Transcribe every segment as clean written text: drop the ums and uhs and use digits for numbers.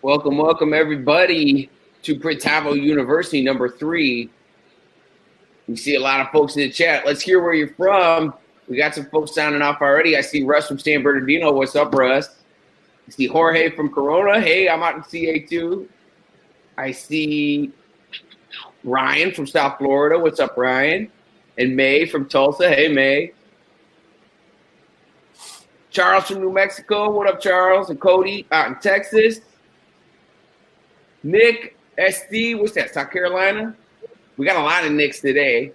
Welcome, everybody, to Printavo University, number 3. We see a lot of folks in the chat. Let's hear where you're from. We got some folks signing off already. I see Russ from San Bernardino. What's up, Russ? I see Jorge from Corona. Hey, I'm out in CA2. I see Ryan from South Florida. What's up, Ryan? And May from Tulsa. Hey, May. Charles from New Mexico. What up, Charles? And Cody out in Texas. Nick, SD, what's that, South Carolina? We got a lot of Nicks today.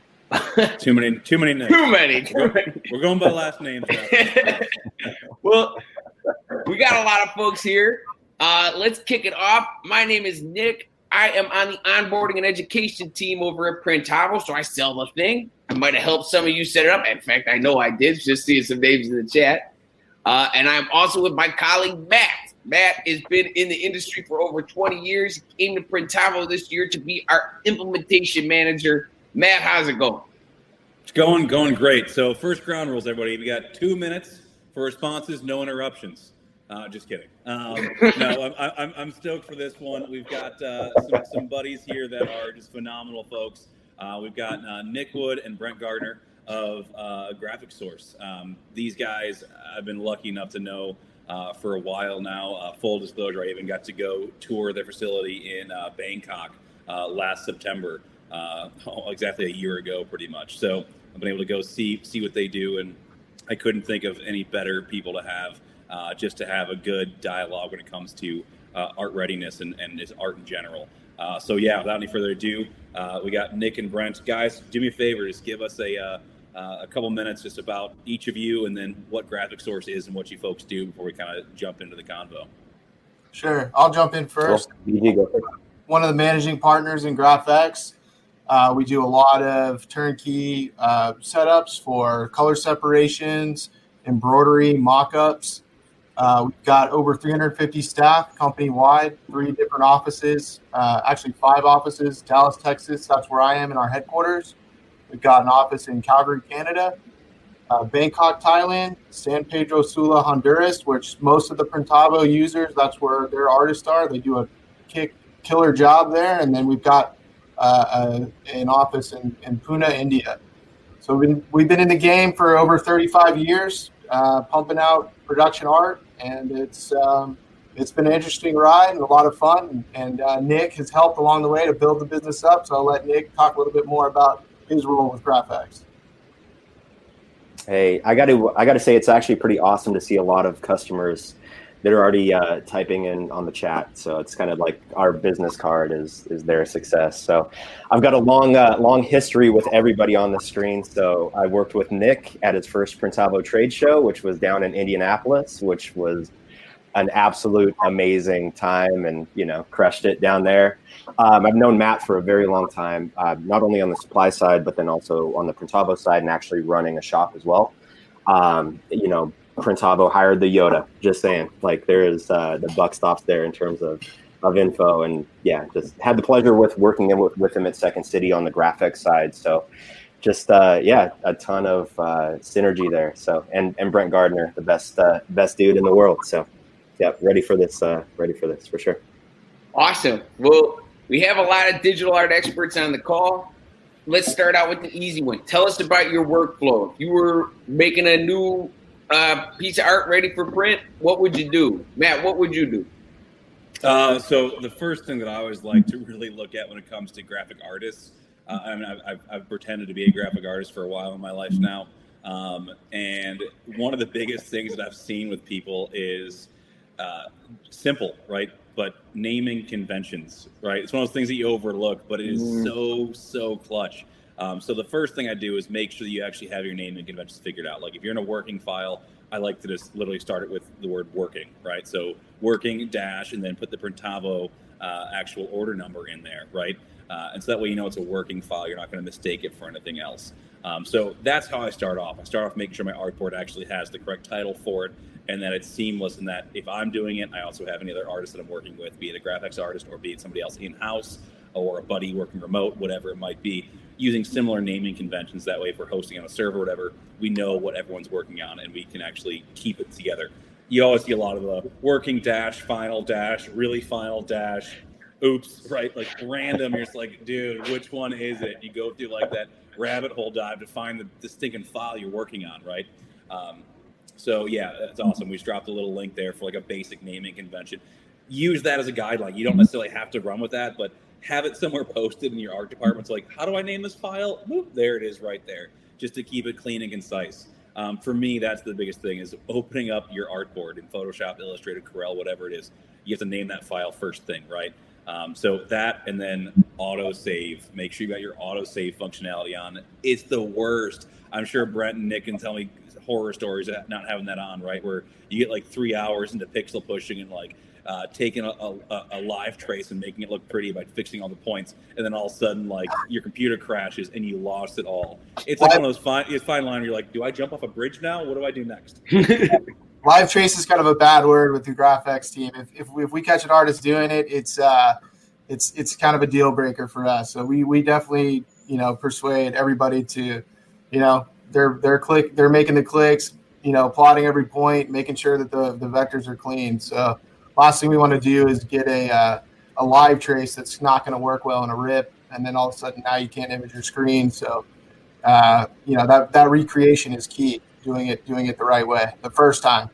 Too many Nicks. Too many. We're going by last names now. Well, we got a lot of folks here. Let's kick it off. My name is Nick. I am on the onboarding and education team over at Printavo, so I sell the thing. I might have helped some of you set it up. In fact, I know I did, just seeing some names in the chat. And I'm also with my colleague, Matt. Matt has been in the industry for over 20 years. He came to Printavo this year to be our implementation manager. Matt, how's it going? It's going great. So first ground rules, everybody. We got 2 minutes for responses, no interruptions. Just kidding. No, I'm stoked for this one. We've got some buddies here that are just phenomenal folks. We've got Nick Wood and Brent Gardner of Graphic Source. These guys I've been lucky enough to know for a while now. Full disclosure, I even got to go tour their facility in Bangkok last September, exactly a year ago, pretty much. So I've been able to go see what they do, and I couldn't think of any better people to have just to have a good dialogue when it comes to art readiness and just art in general. So yeah, without any further ado, we got Nick and Brent. Guys, do me a favor, just give us a couple minutes just about each of you and then what Graphic Source is and what you folks do before we kind of jump into the convo. Sure. I'll jump in first. Cool. One of the managing partners in GraphX. We do a lot of turnkey setups for color separations, embroidery, mock-ups. We've got over 350 staff company-wide, 3 different offices, actually 5 offices, Dallas, Texas. That's where I am in our headquarters. We've got an office in Calgary, Canada, Bangkok, Thailand, San Pedro Sula, Honduras, which most of the Printavo users, that's where their artists are. They do a killer job there. And then we've got an office in Pune, India. So we've been in the game for over 35 years, pumping out production art, and it's been an interesting ride and a lot of fun. And Nick has helped along the way to build the business up. So I'll let Nick talk a little bit more about his role with GraphX. Hey, I got to say it's actually pretty awesome to see a lot of customers that are already typing in on the chat. So it's kind of like our business card is their success. So I've got a long history with everybody on the screen. So I worked with Nick at his first Printavo trade show, which was down in Indianapolis, which was an absolute amazing time, and crushed it down there. I've known Matt for a very long time, not only on the supply side, but then also on the Printavo side and actually running a shop as well. Printavo hired the Yoda, just saying, like there is the buck stops there in terms of info. And yeah, just had the pleasure with working with him at Second City on the graphics side. So just, a ton of synergy there. So, and Brent Gardner, the best dude in the world. So yeah, ready for this for sure. Awesome. Well, we have a lot of digital art experts on the call. Let's start out with the easy one. Tell us about your workflow. If you were making a new piece of art ready for print, what would you do? Matt, what would you do? So the first thing that I always like to really look at when it comes to graphic artists, I've pretended to be a graphic artist for a while in my life now. And one of the biggest things that I've seen with people is simple, right? But naming conventions, right? It's one of those things that you overlook, but it is so clutch. So the first thing I do is make sure that you actually have your naming conventions figured out. Like if you're in a working file, I like to just literally start it with the word working, right? So working dash and then put the Printavo actual order number in there, right? And so that way you know it's a working file. You're not going to mistake it for anything else. So that's how I start off. I start off making sure my artboard actually has the correct title for it and that it's seamless, and that if I'm doing it, I also have any other artist that I'm working with, be it a graphics artist or be it somebody else in-house or a buddy working remote, whatever it might be, using similar naming conventions. That way, if we're hosting on a server or whatever, we know what everyone's working on and we can actually keep it together. you always see a lot of the working dash, final dash, really final dash, oops, right? Like random. You're just like, dude, which one is it? You go through like that rabbit hole dive to find the stinking file you're working on, right? So yeah, that's awesome. We just dropped a little link there for like a basic naming convention. Use that as a guideline. You don't necessarily have to run with that, but have it somewhere posted in your art department. It's like, how do I name this file? Boop, there it is right there, just to keep it clean and concise. For me, that's the biggest thing, is opening up your artboard in Photoshop, Illustrator, Corel, whatever it is. You have to name that file first thing, right? So that, and then auto save. Make sure you got your auto save functionality on. It's the worst. I'm sure Brent and Nick can tell me horror stories of not having that on, right? Where you get like 3 hours into pixel pushing and like taking a live trace and making it look pretty by fixing all the points, and then all of a sudden like your computer crashes and you lost it all. It's like one of those fine line where you're like, do I jump off a bridge now? What do I do next? Live trace is kind of a bad word with the GraphX team. If we catch an artist doing it, it's kind of a deal breaker for us. So we definitely persuade everybody to, they're making the clicks, plotting every point, making sure that the vectors are clean. So last thing we want to do is get a live trace that's not going to work well in a rip, and then all of a sudden now you can't image your screen. So that recreation is key. Doing it the right way the first time.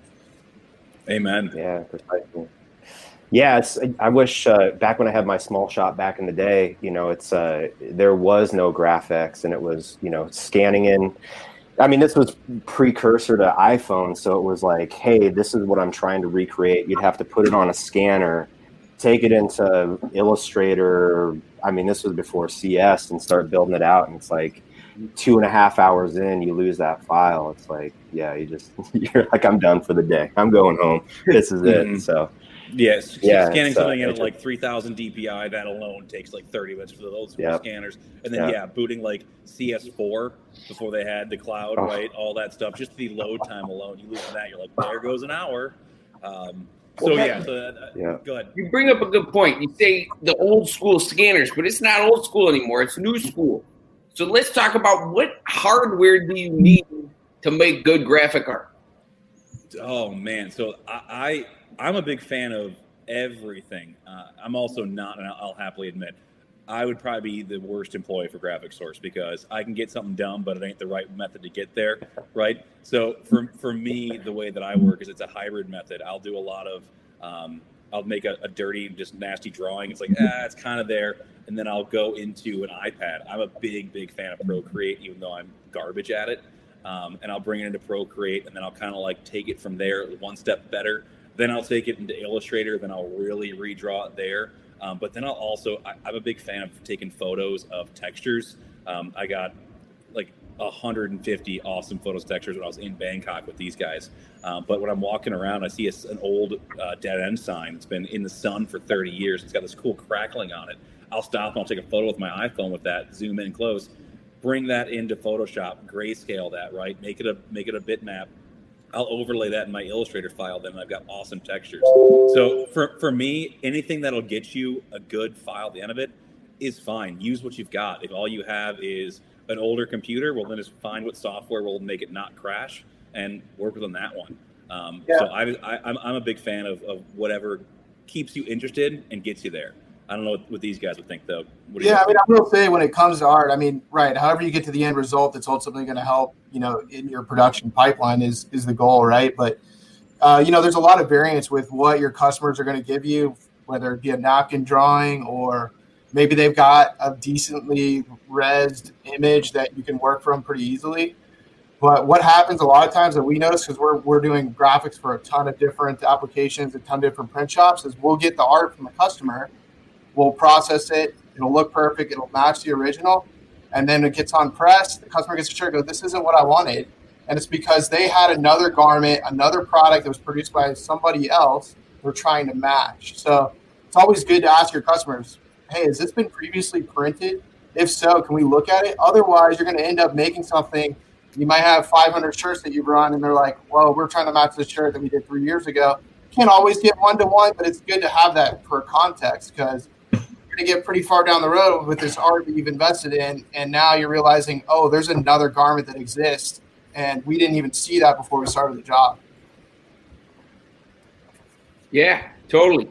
Amen. Yeah, precisely. Yeah, I wish back when I had my small shop back in the day, there was no GraphX, and it was scanning in. I mean, this was precursor to iPhone, so it was like, hey, this is what I'm trying to recreate. You'd have to put it on a scanner, take it into Illustrator. I mean, this was before CS, and start building it out, and it's like 2.5 hours in, you lose that file. It's like, yeah, you're like, I'm done for the day. I'm going home. This is it. So yes, scanning something in at like 3,000 DPI, that alone takes like 30 minutes for those scanners. And then booting like CS4 before they had the cloud, right? All that stuff. Just the load time alone, you lose that. You're like, there goes an hour. Go ahead. You bring up a good point. You say the old school scanners, but it's not old school anymore. It's new school. So let's talk about, what hardware do you need to make good graphic art? Oh man, so I'm a big fan of everything. I'm also not, and I'll happily admit, I would probably be the worst employee for Graphic Source, because I can get something done, but it ain't the right method to get there, right? So for me, the way that I work is it's a hybrid method. I'll do a lot of, I'll make a dirty, just nasty drawing. It's like, it's kind of there. And then I'll go into an iPad. I'm a big fan of Procreate, even though I'm garbage at it. And I'll bring it into Procreate, and then I'll kind of like take it from there one step better. Then I'll take it into Illustrator. Then I'll really redraw it there. But then I'm a big fan of taking photos of textures. I got like 150 awesome photos textures when I was in Bangkok with these guys. But when I'm walking around, I see an old dead end sign. It's been in the sun for 30 years. It's got this cool crackling on it. I'll stop and I'll take a photo with my iPhone with that, zoom in close, bring that into Photoshop, grayscale that, right? Make it a bitmap. I'll overlay that in my Illustrator file. Then I've got awesome textures. So for me, anything that'll get you a good file at the end of it is fine. Use what you've got. If all you have is an older computer, well, then just find what software will make it not crash and work on that one. So I'm a big fan of whatever keeps you interested and gets you there. I don't know what these guys would think, though. I will say, when it comes to art, right, however you get to the end result that's ultimately going to help, in your production pipeline is the goal, right? But, there's a lot of variance with what your customers are going to give you, whether it be a napkin drawing, or maybe they've got a decently resed image that you can work from pretty easily. But what happens a lot of times that we notice, because we're doing graphics for a ton of different applications, a ton of different print shops, is we'll get the art from the customer. We'll process it. It'll look perfect. It'll match the original. And then it gets on press. The customer gets a shirt, goes, this isn't what I wanted. And it's because they had another garment, another product that was produced by somebody else we're trying to match. So it's always good to ask your customers, hey, has this been previously printed? If so, can we look at it? Otherwise, you're going to end up making something. You might have 500 shirts that you've run, and they're like, well, we're trying to match the shirt that we did 3 years ago. Can't always get one-to-one, but it's good to have that for context, because to get pretty far down the road with this art that you've invested in, and now you're realizing, oh, there's another garment that exists, and we didn't even see that before we started the job. Yeah, totally.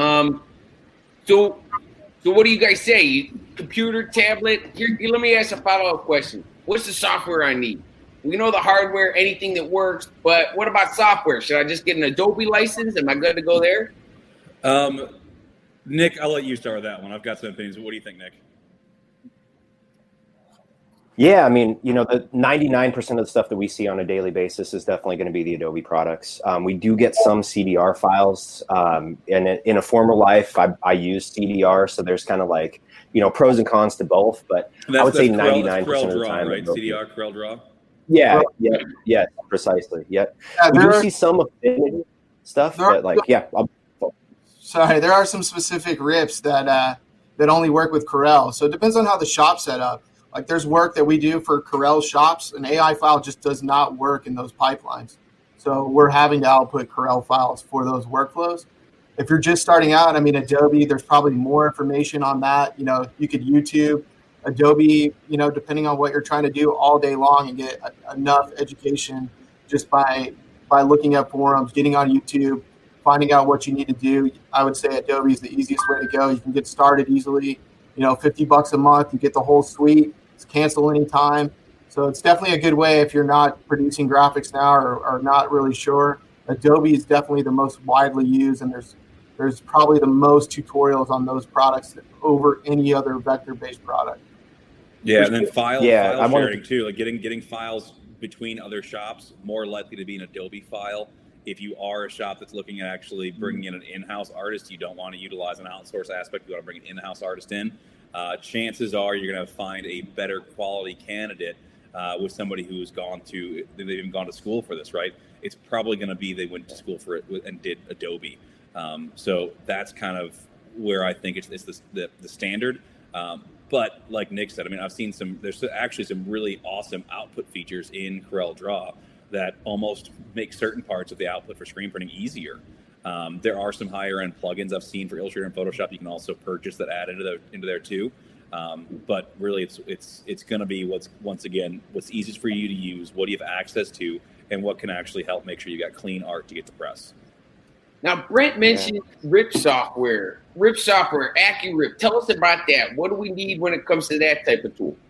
So what do you guys say? Computer, tablet? Here, let me ask a follow-up question. What's the software I need? We know the hardware, anything that works, but what about software? Should I just get an Adobe license? Am I good to go there? Nick, I'll let you start with that one. I've got some opinions. What do you think, Nick? Yeah, I mean, the 99% of the stuff that we see on a daily basis is definitely going to be the Adobe products. We do get some CDR files. And in a former life, I used CDR, so there's kind of like, pros and cons to both. But I would say 99% of the time, right? CDR, CorelDRAW. Yeah, precisely. Yeah, we do see some affinity stuff, but sorry, there are some specific rips that only work with Corel. So it depends on how the shop's set up. Like there's work that we do for Corel shops. An AI file just does not work in those pipelines. So we're having to output Corel files for those workflows. If you're just starting out, I mean, Adobe, there's probably more information on that. You could YouTube Adobe, depending on what you're trying to do all day long and get enough education just by looking at forums, getting on YouTube, finding out what you need to do. I would say Adobe is the easiest way to go. You can get started easily. $50 a month, you get the whole suite. It's cancel anytime. So it's definitely a good way if you're not producing graphics now or not really sure. Adobe is definitely the most widely used, and there's probably the most tutorials on those products over any other vector-based product. Yeah, and then file sharing too, like getting files between other shops, more likely to be an Adobe file. If you are a shop that's looking at actually bringing in an in-house artist, you don't want to utilize an outsource aspect, you want to bring an in-house artist in, chances are you're going to find a better quality candidate with somebody who's they've even gone to school for this, right? It's probably going to be they went to school for it and did Adobe. So that's kind of where I think it's the standard. But like Nick said, I mean, I've seen there's actually some really awesome output features in CorelDRAW that almost make certain parts of the output for screen printing easier. There are some higher end plugins I've seen for Illustrator and Photoshop. You can also purchase that add into there too. But really, it's going to be what's easiest for you to use, what do you have access to, and what can actually help make sure you got clean art to get to press. Now, Brent mentioned RIP software, AccuRip. Tell us about that. What do we need when it comes to that type of tool?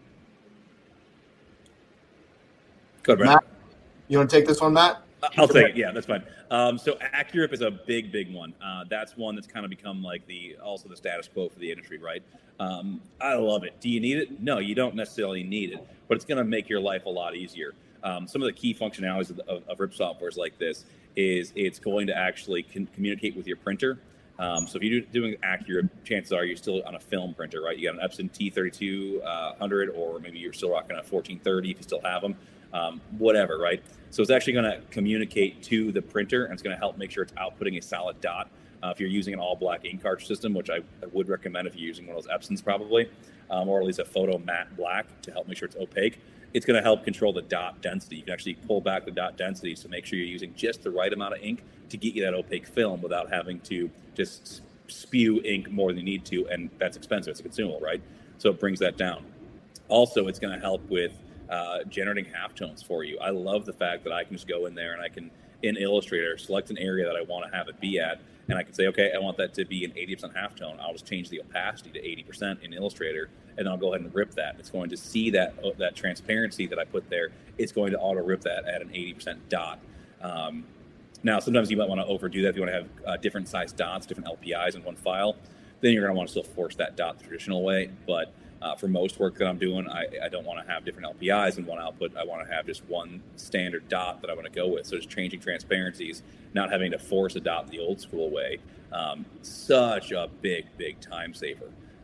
Good, Brent. Matt, you want to take this one, Matt? I'll take it. Yeah, that's fine. So AccuRip is a big one. That's one that's kind of become like also the status quo for the industry, right? I love it. Do you need it? No, you don't necessarily need it, but it's going to make your life a lot easier. Some of the key functionalities of RIP softwares like this is it's going to actually communicate with your printer. So if you're doing AccuRip, chances are you're still on a film printer, right? You got an Epson T3200, or maybe you're still rocking a 1430 if you still have them. Whatever, right? So it's actually going to communicate to the printer, and it's going to help make sure it's outputting a solid dot. If you're using an all-black ink cartridge system, which I would recommend if you're using one of those Epsons probably, or at least a photo matte black to help make sure it's opaque, it's going to help control the dot density. You can actually pull back the dot density to make sure you're using just the right amount of ink to get you that opaque film without having to just spew ink more than you need to, and that's expensive. It's a consumable, right? So it brings that down. Also, it's going to help with generating halftones for you. I love the fact that I can just go in there and I can, in Illustrator, select an area that I want to have it be at, and I can say, okay, I want that to be an 80% halftone. I'll just change the opacity to 80% in Illustrator, and then I'll go ahead and rip that. It's going to see that transparency that I put there. It's going to auto rip that at an 80% dot. Now, sometimes you might want to overdo that if you want to have different size dots, different LPIs in one file. Then you're going to want to still force that dot the traditional way. But for most work that I'm doing, I don't want to have different LPIs in one output. I want to have just one standard dot that I want to go with. So just changing transparencies, not having to force a dot the old school way. Such a big time saver.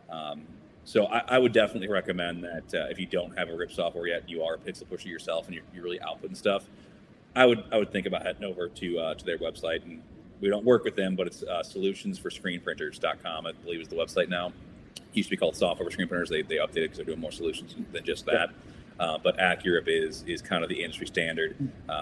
So I would definitely recommend that if you don't have a RIP software yet, you are a pixel pusher yourself, and you're really outputting stuff, I would think about heading over to their website. And we don't work with them, but it's solutionsforscreenprinters.com, I believe is the website now. Used to be called Software for Screen Printers. They updated because they're doing more solutions than just that. But AccuRip is kind of the industry standard.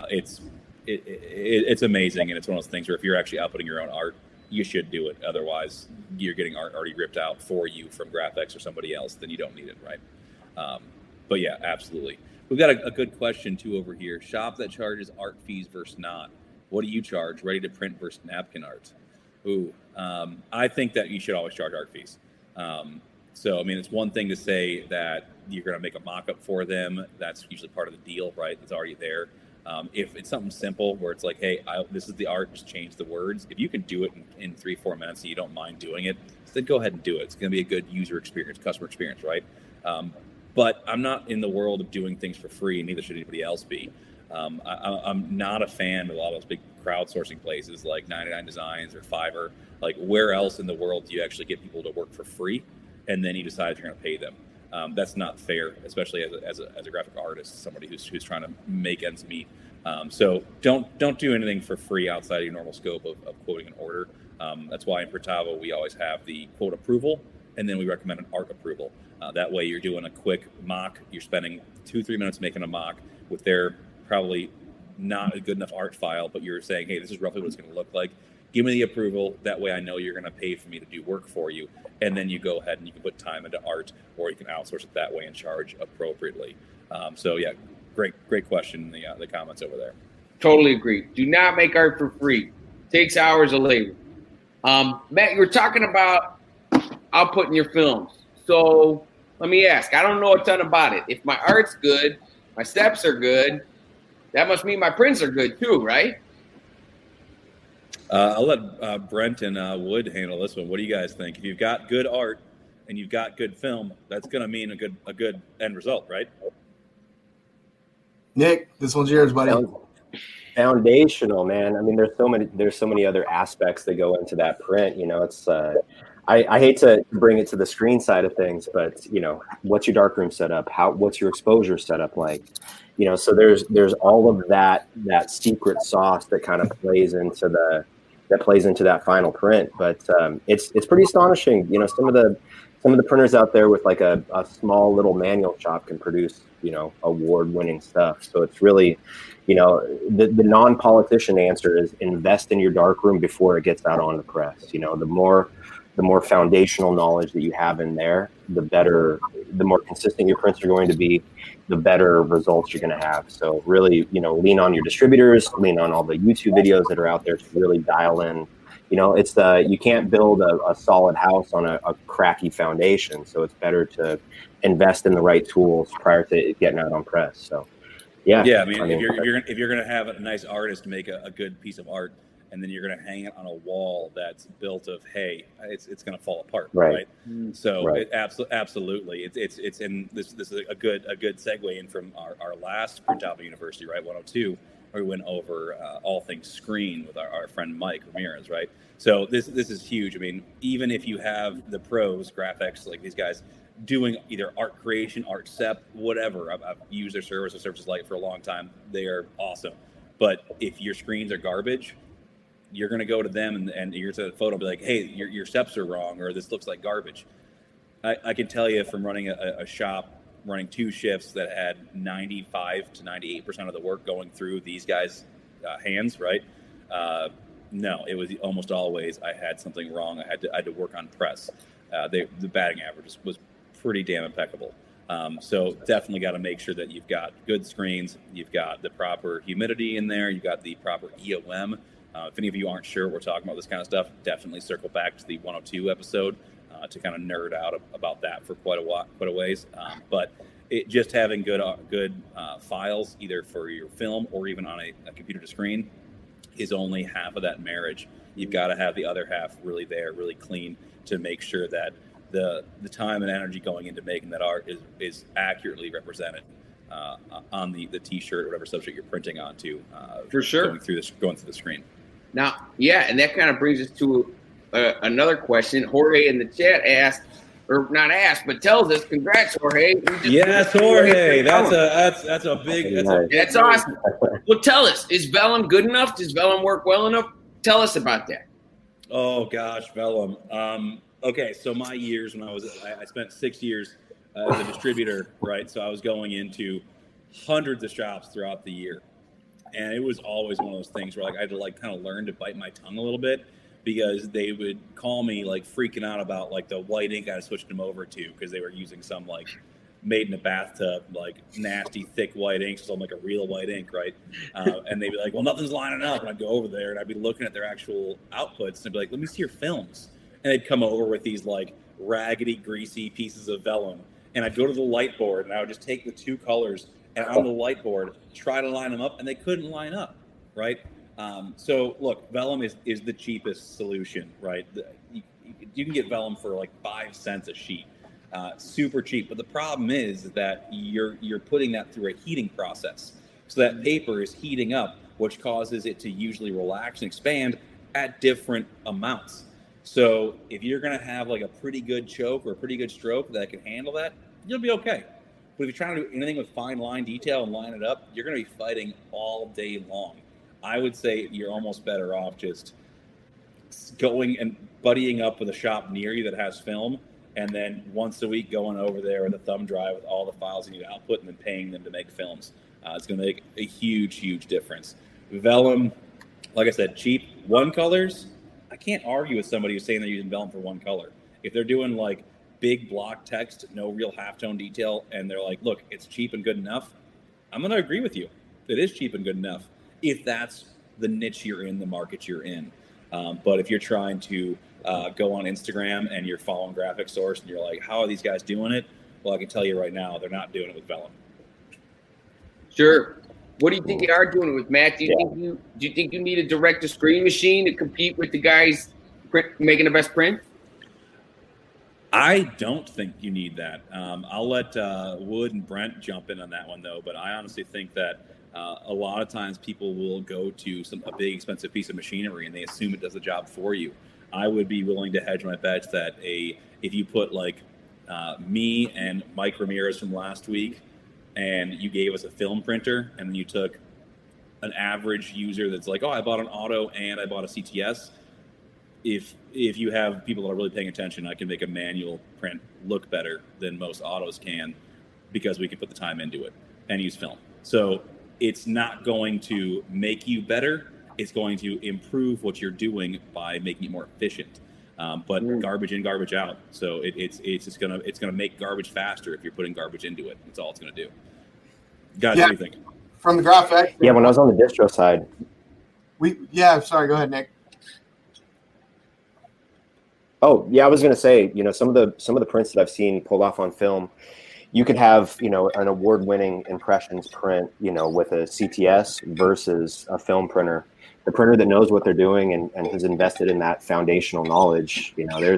It's amazing, and it's one of those things where if you're actually outputting your own art, you should do it. Otherwise, you're getting art already ripped out for you from Graphics or somebody else. Then you don't need it, right? But yeah, absolutely. We've got a good question too over here. Shop that charges art fees versus not. What do you charge? Ready to print versus napkin art? I think that you should always charge art fees. So, I mean, it's one thing to say that you're going to make a mock-up for them. That's usually part of the deal, right? It's already there. If it's something simple where it's like, hey, this is the art, just change the words. If you can do it in 3-4 minutes and you don't mind doing it, then go ahead and do it. It's going to be a good user experience, customer experience, right? But I'm not in the world of doing things for free, and neither should anybody else be. I'm not a fan of a lot of those big crowdsourcing places like 99 Designs or Fiverr. Like, where else in the world do you actually get people to work for free, and then you decide if you're going to pay them? That's not fair, especially as a graphic artist, somebody who's trying to make ends meet. So don't do anything for free outside of your normal scope of quoting an order. That's why in Printavo we always have the quote approval, and then we recommend an art approval. That way you're doing a quick mock. You're spending 2-3 minutes making a mock with their probably not a good enough art file, but you're saying, hey, this is roughly what it's going to look like. Give me the approval. That way I know you're going to pay for me to do work for you. And then you go ahead and you can put time into art, or you can outsource it that way and charge appropriately. So yeah, great question in the comments over there. Totally agree. Do not make art for free. Takes hours of labor. Matt, you were talking about outputting your films. So let me ask, I don't know a ton about it. If my art's good, my steps are good, that must mean my prints are good too, right? I'll let Brent and Wood handle this one. What do you guys think? If you've got good art and you've got good film, that's going to mean a good end result, right? Nick, this one's yours, buddy. Foundational, man. I mean, there's so many other aspects that go into that print. You know, it's I hate to bring it to the screen side of things, but you know, what's your darkroom setup? What's your exposure setup like? You know, so there's all of that secret sauce that kind of plays into that final print. But it's pretty astonishing. You know, some of the printers out there with like a small little manual shop can produce, you know, award-winning stuff. So it's really, you know, the non-politician answer is invest in your darkroom before it gets out on the press. You know, the more foundational knowledge that you have in there, the more consistent your prints are going to be, the better results you're going to have. So really, you know, lean on your distributors, lean on all the YouTube videos that are out there to really dial in. You know, you can't build a solid house on a cracky foundation. So it's better to invest in the right tools prior to getting out on press. So, yeah. I mean if you're going to have a nice artist make a good piece of art, and then you're going to hang it on a wall that's built of hay, it's going to fall apart, right? So right. Absolutely, it's in this is a good segue in from our last Printavo University, right? 102, where we went over all things screen with our friend Mike Ramirez, right? So this is huge. I mean, even if you have the pros, graphics, like these guys doing either art creation, art sep, whatever. I've used their services like for a long time. They are awesome. But if your screens are garbage, you're going to go to them and you're to the photo and be like, hey, your steps are wrong, or this looks like garbage. I can tell you from running a shop, running 2 shifts that had 95 to 98% of the work going through these guys' hands, right? No, it was almost always I had something wrong. I had to work on press. The batting average was pretty damn impeccable. So definitely got to make sure that you've got good screens, you've got the proper humidity in there, you've got the proper EOM. If any of you aren't sure we're talking about this kind of stuff, definitely circle back to the 102 episode to kind of nerd out about that for quite a ways. But just having good files, either for your film or even on a computer to screen, is only half of that marriage. You've got to have the other half really there, really clean, to make sure that the time and energy going into making that art is accurately represented on the T-shirt or whatever subject you're printing onto. For sure, going through the screen. Now, yeah, and that kind of brings us to another question. Jorge in the chat asked, or not asked, but tells us, "Congrats, Jorge!" Yes, Jorge. That's a big. That's awesome. Well, tell us, is Vellum good enough? Does Vellum work well enough? Tell us about that. Oh gosh, Vellum. Okay, so my years when I spent 6 years as a distributor, right? So I was going into hundreds of shops throughout the year. And it was always one of those things where I had to kind of learn to bite my tongue a little bit, because they would call me freaking out about the white ink I switched them over to, because they were using some made in a bathtub, like nasty, thick white ink, so I'm like a real white ink, right? And they'd be like, well, nothing's lining up. And I'd go over there and I'd be looking at their actual outputs and I'd be like, let me see your films. And they'd come over with these like raggedy, greasy pieces of vellum. And I'd go to the light board and I would just take the two colors and on the light board, try to line them up, and they couldn't line up, right? So look, vellum is the cheapest solution, right? You can get vellum for like 5 cents a sheet. Super cheap, but the problem is that you're putting that through a heating process. So that paper is heating up, which causes it to usually relax and expand at different amounts. So if you're going to have like a pretty good choke or a pretty good stroke that can handle that, you'll be okay. But if you're trying to do anything with fine line detail and line it up, you're going to be fighting all day long. I would say you're almost better off just going and buddying up with a shop near you that has film, and then once a week going over there with a thumb drive with all the files you need to output and then paying them to make films. It's going to make a huge, huge difference. Vellum, like I said, cheap. One colors, I can't argue with somebody who's saying they're using vellum for one color. If they're doing like big block text, no real halftone detail, and they're like, look, it's cheap and good enough, I'm going to agree with you. It is cheap and good enough if that's the niche you're in, the market you're in. But if you're trying to go on Instagram and you're following Graphic Source and you're like, how are these guys doing it? Well, I can tell you right now, they're not doing it with vellum. Sure. What do you think they are doing it with, Matt? Do you think you need a direct-to-screen machine to compete with the guys making the best print? I don't think you need that. I'll let Wood and Brent jump in on that one, though. But I honestly think that a lot of times people will go to a big, expensive piece of machinery and they assume it does the job for you. I would be willing to hedge my bets that if you put like me and Mike Ramirez from last week, and you gave us a film printer, and then you took an average user that's like, oh, I bought an auto and I bought a CTS. If you have people that are really paying attention, I can make a manual print look better than most autos can because we can put the time into it and use film. So it's not going to make you better. It's going to improve what you're doing by making it more efficient. But garbage in, garbage out. So it's gonna make garbage faster if you're putting garbage into it. That's all it's gonna do. Guys, what do you think? From the Graphic. Yeah, when I was on the distro side. Sorry, go ahead, Nick. Oh, yeah, I was gonna say, some of the prints that I've seen pulled off on film, you could have, an award-winning impressions print, with a CTS versus a film printer. The printer that knows what they're doing and has invested in that foundational knowledge,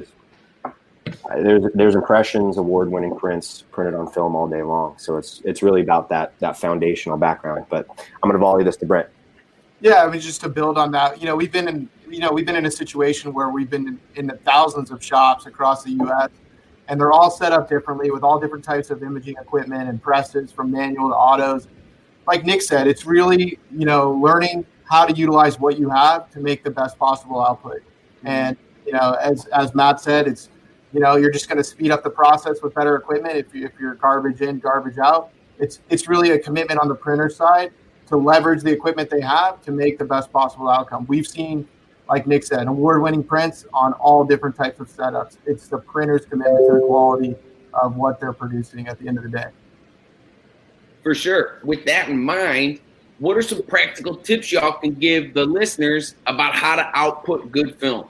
there's impressions, award-winning prints printed on film all day long. So it's really about that foundational background. But I'm going to volley this to Brent. Yeah, I mean, just to build on that, we've been in a situation where we've been in the thousands of shops across the U.S. and they're all set up differently with all different types of imaging equipment and presses from manual to autos. Like Nick said, it's really, learning how to utilize what you have to make the best possible output. And, as Matt said, it's, you're just going to speed up the process with better equipment. If you're garbage in, garbage out, it's really a commitment on the printer side to leverage the equipment they have to make the best possible outcome. We've seen, like Nick said, award-winning prints on all different types of setups. It's the printer's commitment to the quality of what they're producing at the end of the day. For sure. With that in mind, what are some practical tips y'all can give the listeners about how to output good film?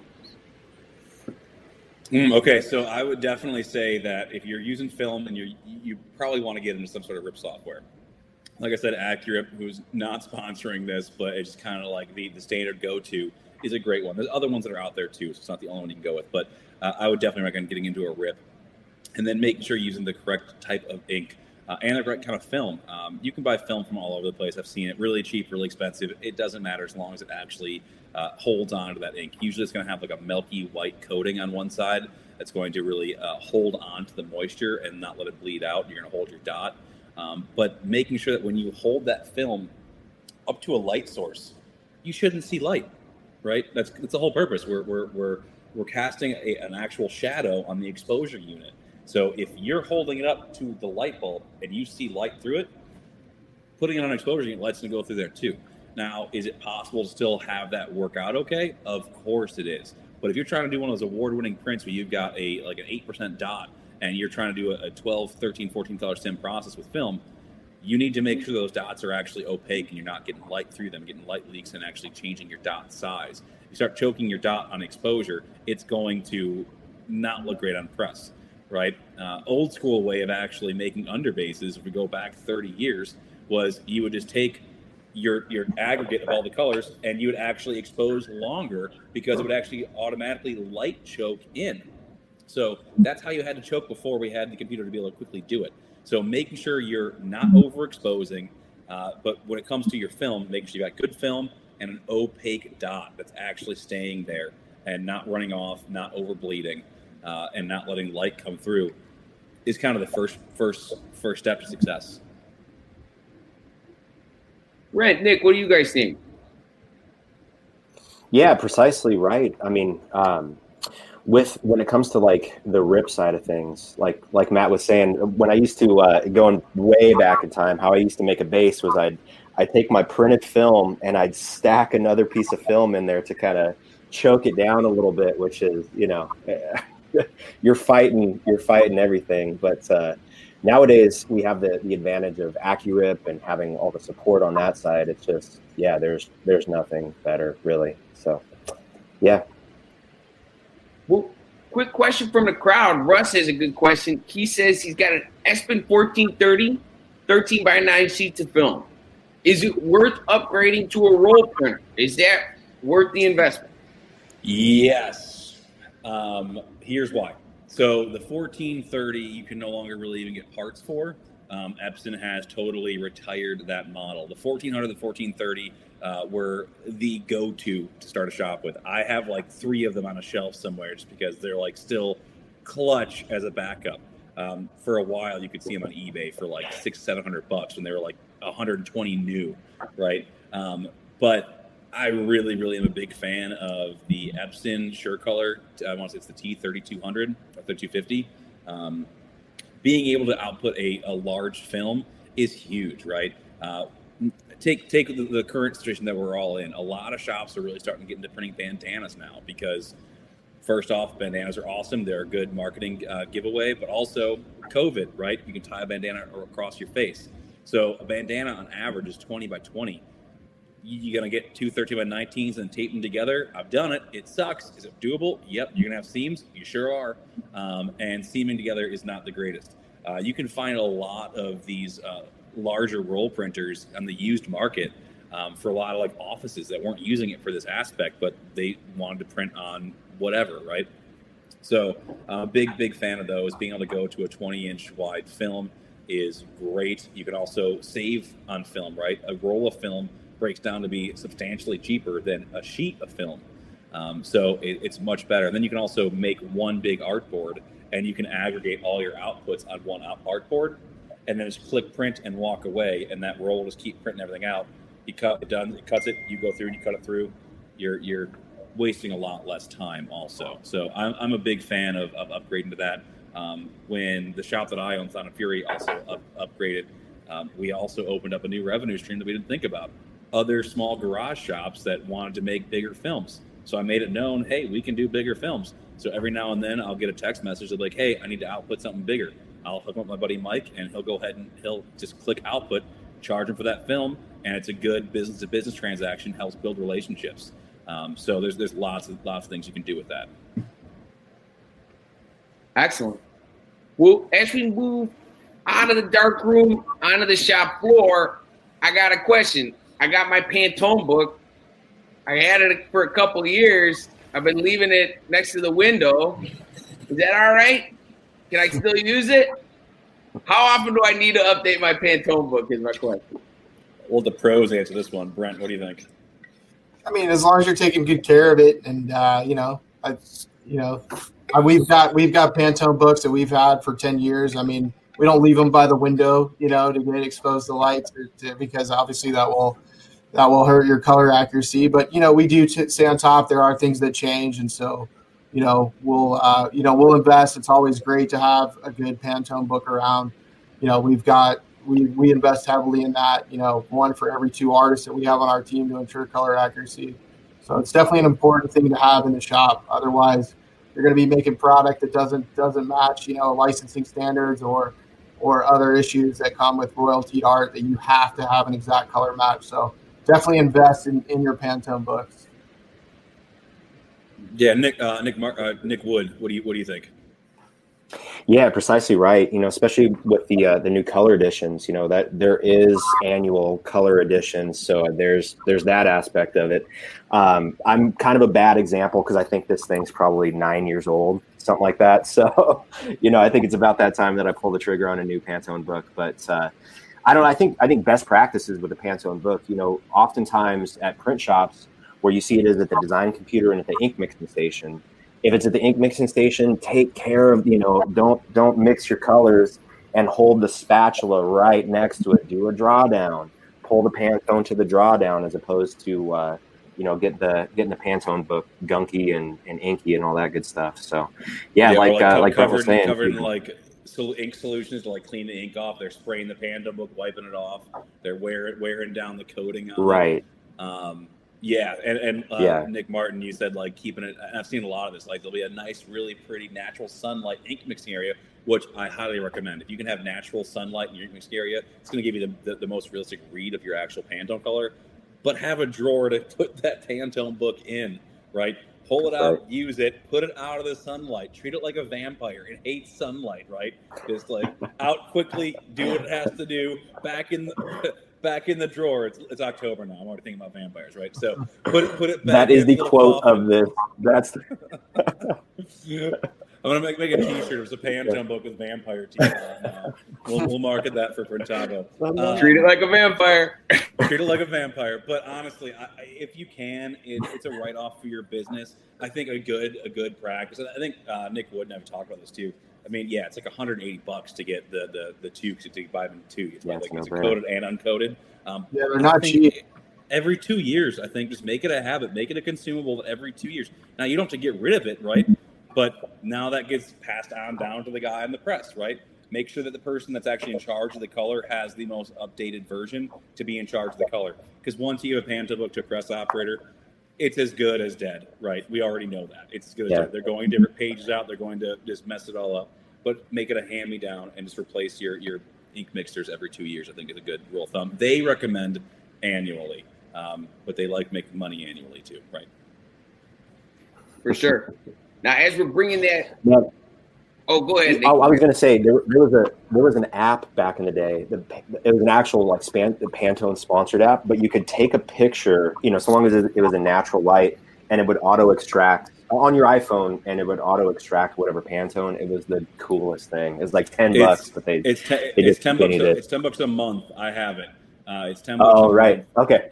Okay, so I would definitely say that if you're using film and you probably want to get into some sort of RIP software. Like I said, Accurate, who's not sponsoring this, but it's kind of like the standard go-to, is a great one. There's other ones that are out there too, so it's not the only one you can go with. But I would definitely recommend getting into a RIP and then making sure you're using the correct type of ink. And the right kind of film. You can buy film from all over the place. I've seen it really cheap, really expensive. It doesn't matter as long as it actually holds on to that ink. Usually it's going to have like a milky white coating on one side that's going to really hold on to the moisture and not let it bleed out. You're going to hold your dot. But making sure that when you hold that film up to a light source, you shouldn't see light, right? That's the whole purpose. We're casting an actual shadow on the exposure unit. So if you're holding it up to the light bulb and you see light through it, putting it on an exposure unit light's going to go through there too. Now, is it possible to still have that work out okay? Of course it is. But if you're trying to do one of those award-winning prints where you've got like an 8% dot and you're trying to do a 12, 13, 14 color sim process with film, you need to make sure those dots are actually opaque and you're not getting light through them, getting light leaks and actually changing your dot size. You start choking your dot on exposure, it's going to not look great on press, right? Old school way of actually making underbases, if we go back 30 years, was you would just take your aggregate of all the colors and you would actually expose longer because it would actually automatically light choke in. So that's how you had to choke before we had the computer to be able to quickly do it. So making sure you're not overexposing, but when it comes to your film, making sure you got good film and an opaque dot that's actually staying there and not running off, not overbleeding, and not letting light come through is kind of the first step to success. Brent, Nick, what do you guys think? Yeah, precisely right. I mean, when it comes to like the rip side of things, like Matt was saying, when I used to going way back in time, how I used to make a base was I'd take my printed film and I'd stack another piece of film in there to kind of choke it down a little bit, which is, you know, you're fighting everything. But nowadays we have the advantage of AccuRip and having all the support on that side. It's just, yeah, there's nothing better really. So, yeah. Well, quick question from the crowd. Russ has a good question. He says he's got an Epson 1430, 13 by 9 sheets of film. Is it worth upgrading to a roll printer? Is that worth the investment? Yes. Here's why. So the 1430, you can no longer really even get parts for. Epson has totally retired that model. The 1400, the 1430 were the go-to to start a shop with. I have like 3 of them on a shelf somewhere just because they're like still clutch as a backup. For a while, you could see them on eBay for like $600-700 when they were like 120 new, right? But I really, really am a big fan of the Epson SureColor. I want to say it's the T3200 or 3250. Being able to output a large film is huge, right? Take the current situation that we're all in. A lot of shops are really starting to get into printing bandanas now because, first off, bandanas are awesome. They're a good marketing giveaway, but also COVID, right? You can tie a bandana across your face. So a bandana on average is 20 by 20. You're going to get 2 13 by 19s and tape them together. I've done it. It sucks. Is it doable? Yep. You're going to have seams. You sure are. And seaming together is not the greatest. You can find a lot of these larger roll printers on the used market for a lot of like offices that weren't using it for this aspect, but they wanted to print on whatever, right? So big fan of those. Being able to go to a 20-inch wide film is great. You can also save on film, right? A roll of film breaks down to be substantially cheaper than a sheet of film. So it's much better. And then you can also make one big artboard and you can aggregate all your outputs on one artboard and then just click print and walk away. And that roll will just keep printing everything out. You cut it done, it cuts it, you go through and you cut it through. You're wasting a lot less time also. So I'm a big fan of upgrading to that. When the shop that I own, Sound and Fury, also upgraded, we also opened up a new revenue stream that we didn't think about. Other small garage shops that wanted to make bigger films. So I made it known, hey, we can do bigger films. So every now and then I'll get a text message of like, hey, I need to output something bigger. I'll hook up with my buddy Mike and he'll go ahead and he'll just click output, charge him for that film. And it's a good business to business transaction, helps build relationships. So there's lots of things you can do with that. Excellent. Well, as we move out of the dark room, onto the shop floor, I got a question. I got my Pantone book. I had it for a couple of years. I've been leaving it next to the window. Is that all right? Can I still use it? How often do I need to update my Pantone book is my question. Well, the pros answer this one. Brent, what do you think? I mean, as long as you're taking good care of it, and we've got Pantone books that we've had for 10 years. I mean, we don't leave them by the window, to get exposed to light, because obviously that will hurt your color accuracy. But we do stay on top. There are things that change, and so we'll invest. It's always great to have a good Pantone book around. We invest heavily in that. One for every 2 artists that we have on our team to ensure color accuracy. So it's definitely an important thing to have in the shop. Otherwise, you're going to be making product that doesn't match, licensing standards or other issues that come with royalty art, that you have to have an exact color match. So definitely invest in your Pantone books. Yeah, Nick Wood, what do you think? Yeah, precisely right. Especially with the new color editions, that there is annual color editions. So there's that aspect of it. I'm kind of a bad example because I think this thing's probably 9 years old, something like that. So, I think it's about that time that I pull the trigger on a new Pantone book. But I think best practices with a Pantone book, oftentimes at print shops where you see it is at the design computer and at the ink mixing station. If it's at the ink mixing station, take care of, don't mix your colors and hold the spatula right next to it. Do a drawdown, pull the Pantone to the drawdown as opposed to, getting the Pantone book gunky and inky and all that good stuff. So, like Beth was saying, covered in ink solutions to clean the ink off. They're spraying the Pantone book, wiping it off. They're wearing down the coating on right. it. Nick Martin, you said keeping it, and I've seen a lot of this, there'll be a nice, really pretty natural sunlight ink mixing area, which I highly recommend. If you can have natural sunlight in your ink mixing area, it's going to give you the most realistic read of your actual Pantone color. But have a drawer to put that Pantone book in, right? Pull it out, use it, put it out of the sunlight, treat it like a vampire. It hates sunlight, right? Just out quickly, do what it has to do, back in the drawer. It's October now. I'm already thinking about vampires, right? So put it back. That is the quote of this. That's. I'm gonna make a T-shirt. It's a Pantone book with vampire teeth on it. We'll market that for Printavo. Treat it like a vampire. Treat it like a vampire. But honestly, if you can, it's a write-off for your business. I think a good practice. I think Nick Wood and I have talked about this too. I mean, yeah, it's $180 to get the two, because you buy them in two. It's coated and uncoated. They're not cheap. Every 2 years, I think, just make it a habit. Make it a consumable every 2 years. Now, you don't have to get rid of it, right? But now that gets passed on down to the guy in the press, right? Make sure that the person that's actually in charge of the color has the most updated version to be in charge of the color. Because once you give a Pantone book to a press operator, it's as good as dead, right? We already know that. It's as good as dead. They're going different pages out. They're going to just mess it all up. But make it a hand-me-down and just replace your ink mixers every 2 years, I think, is a good rule of thumb. They recommend annually, but they like making money annually too, right? For sure. Now, as we're bringing that, oh, go ahead, Nick. I was going to say there was an app back in the day. It was an actual Pantone sponsored app, but you could take a picture, so long as it was a natural light, and it would auto extract on your iPhone, and it would auto extract whatever Pantone. It was the coolest thing. It was like $10, but it's $10. It's $10 a month. I have it. It's $10. Oh, right. Month. Okay.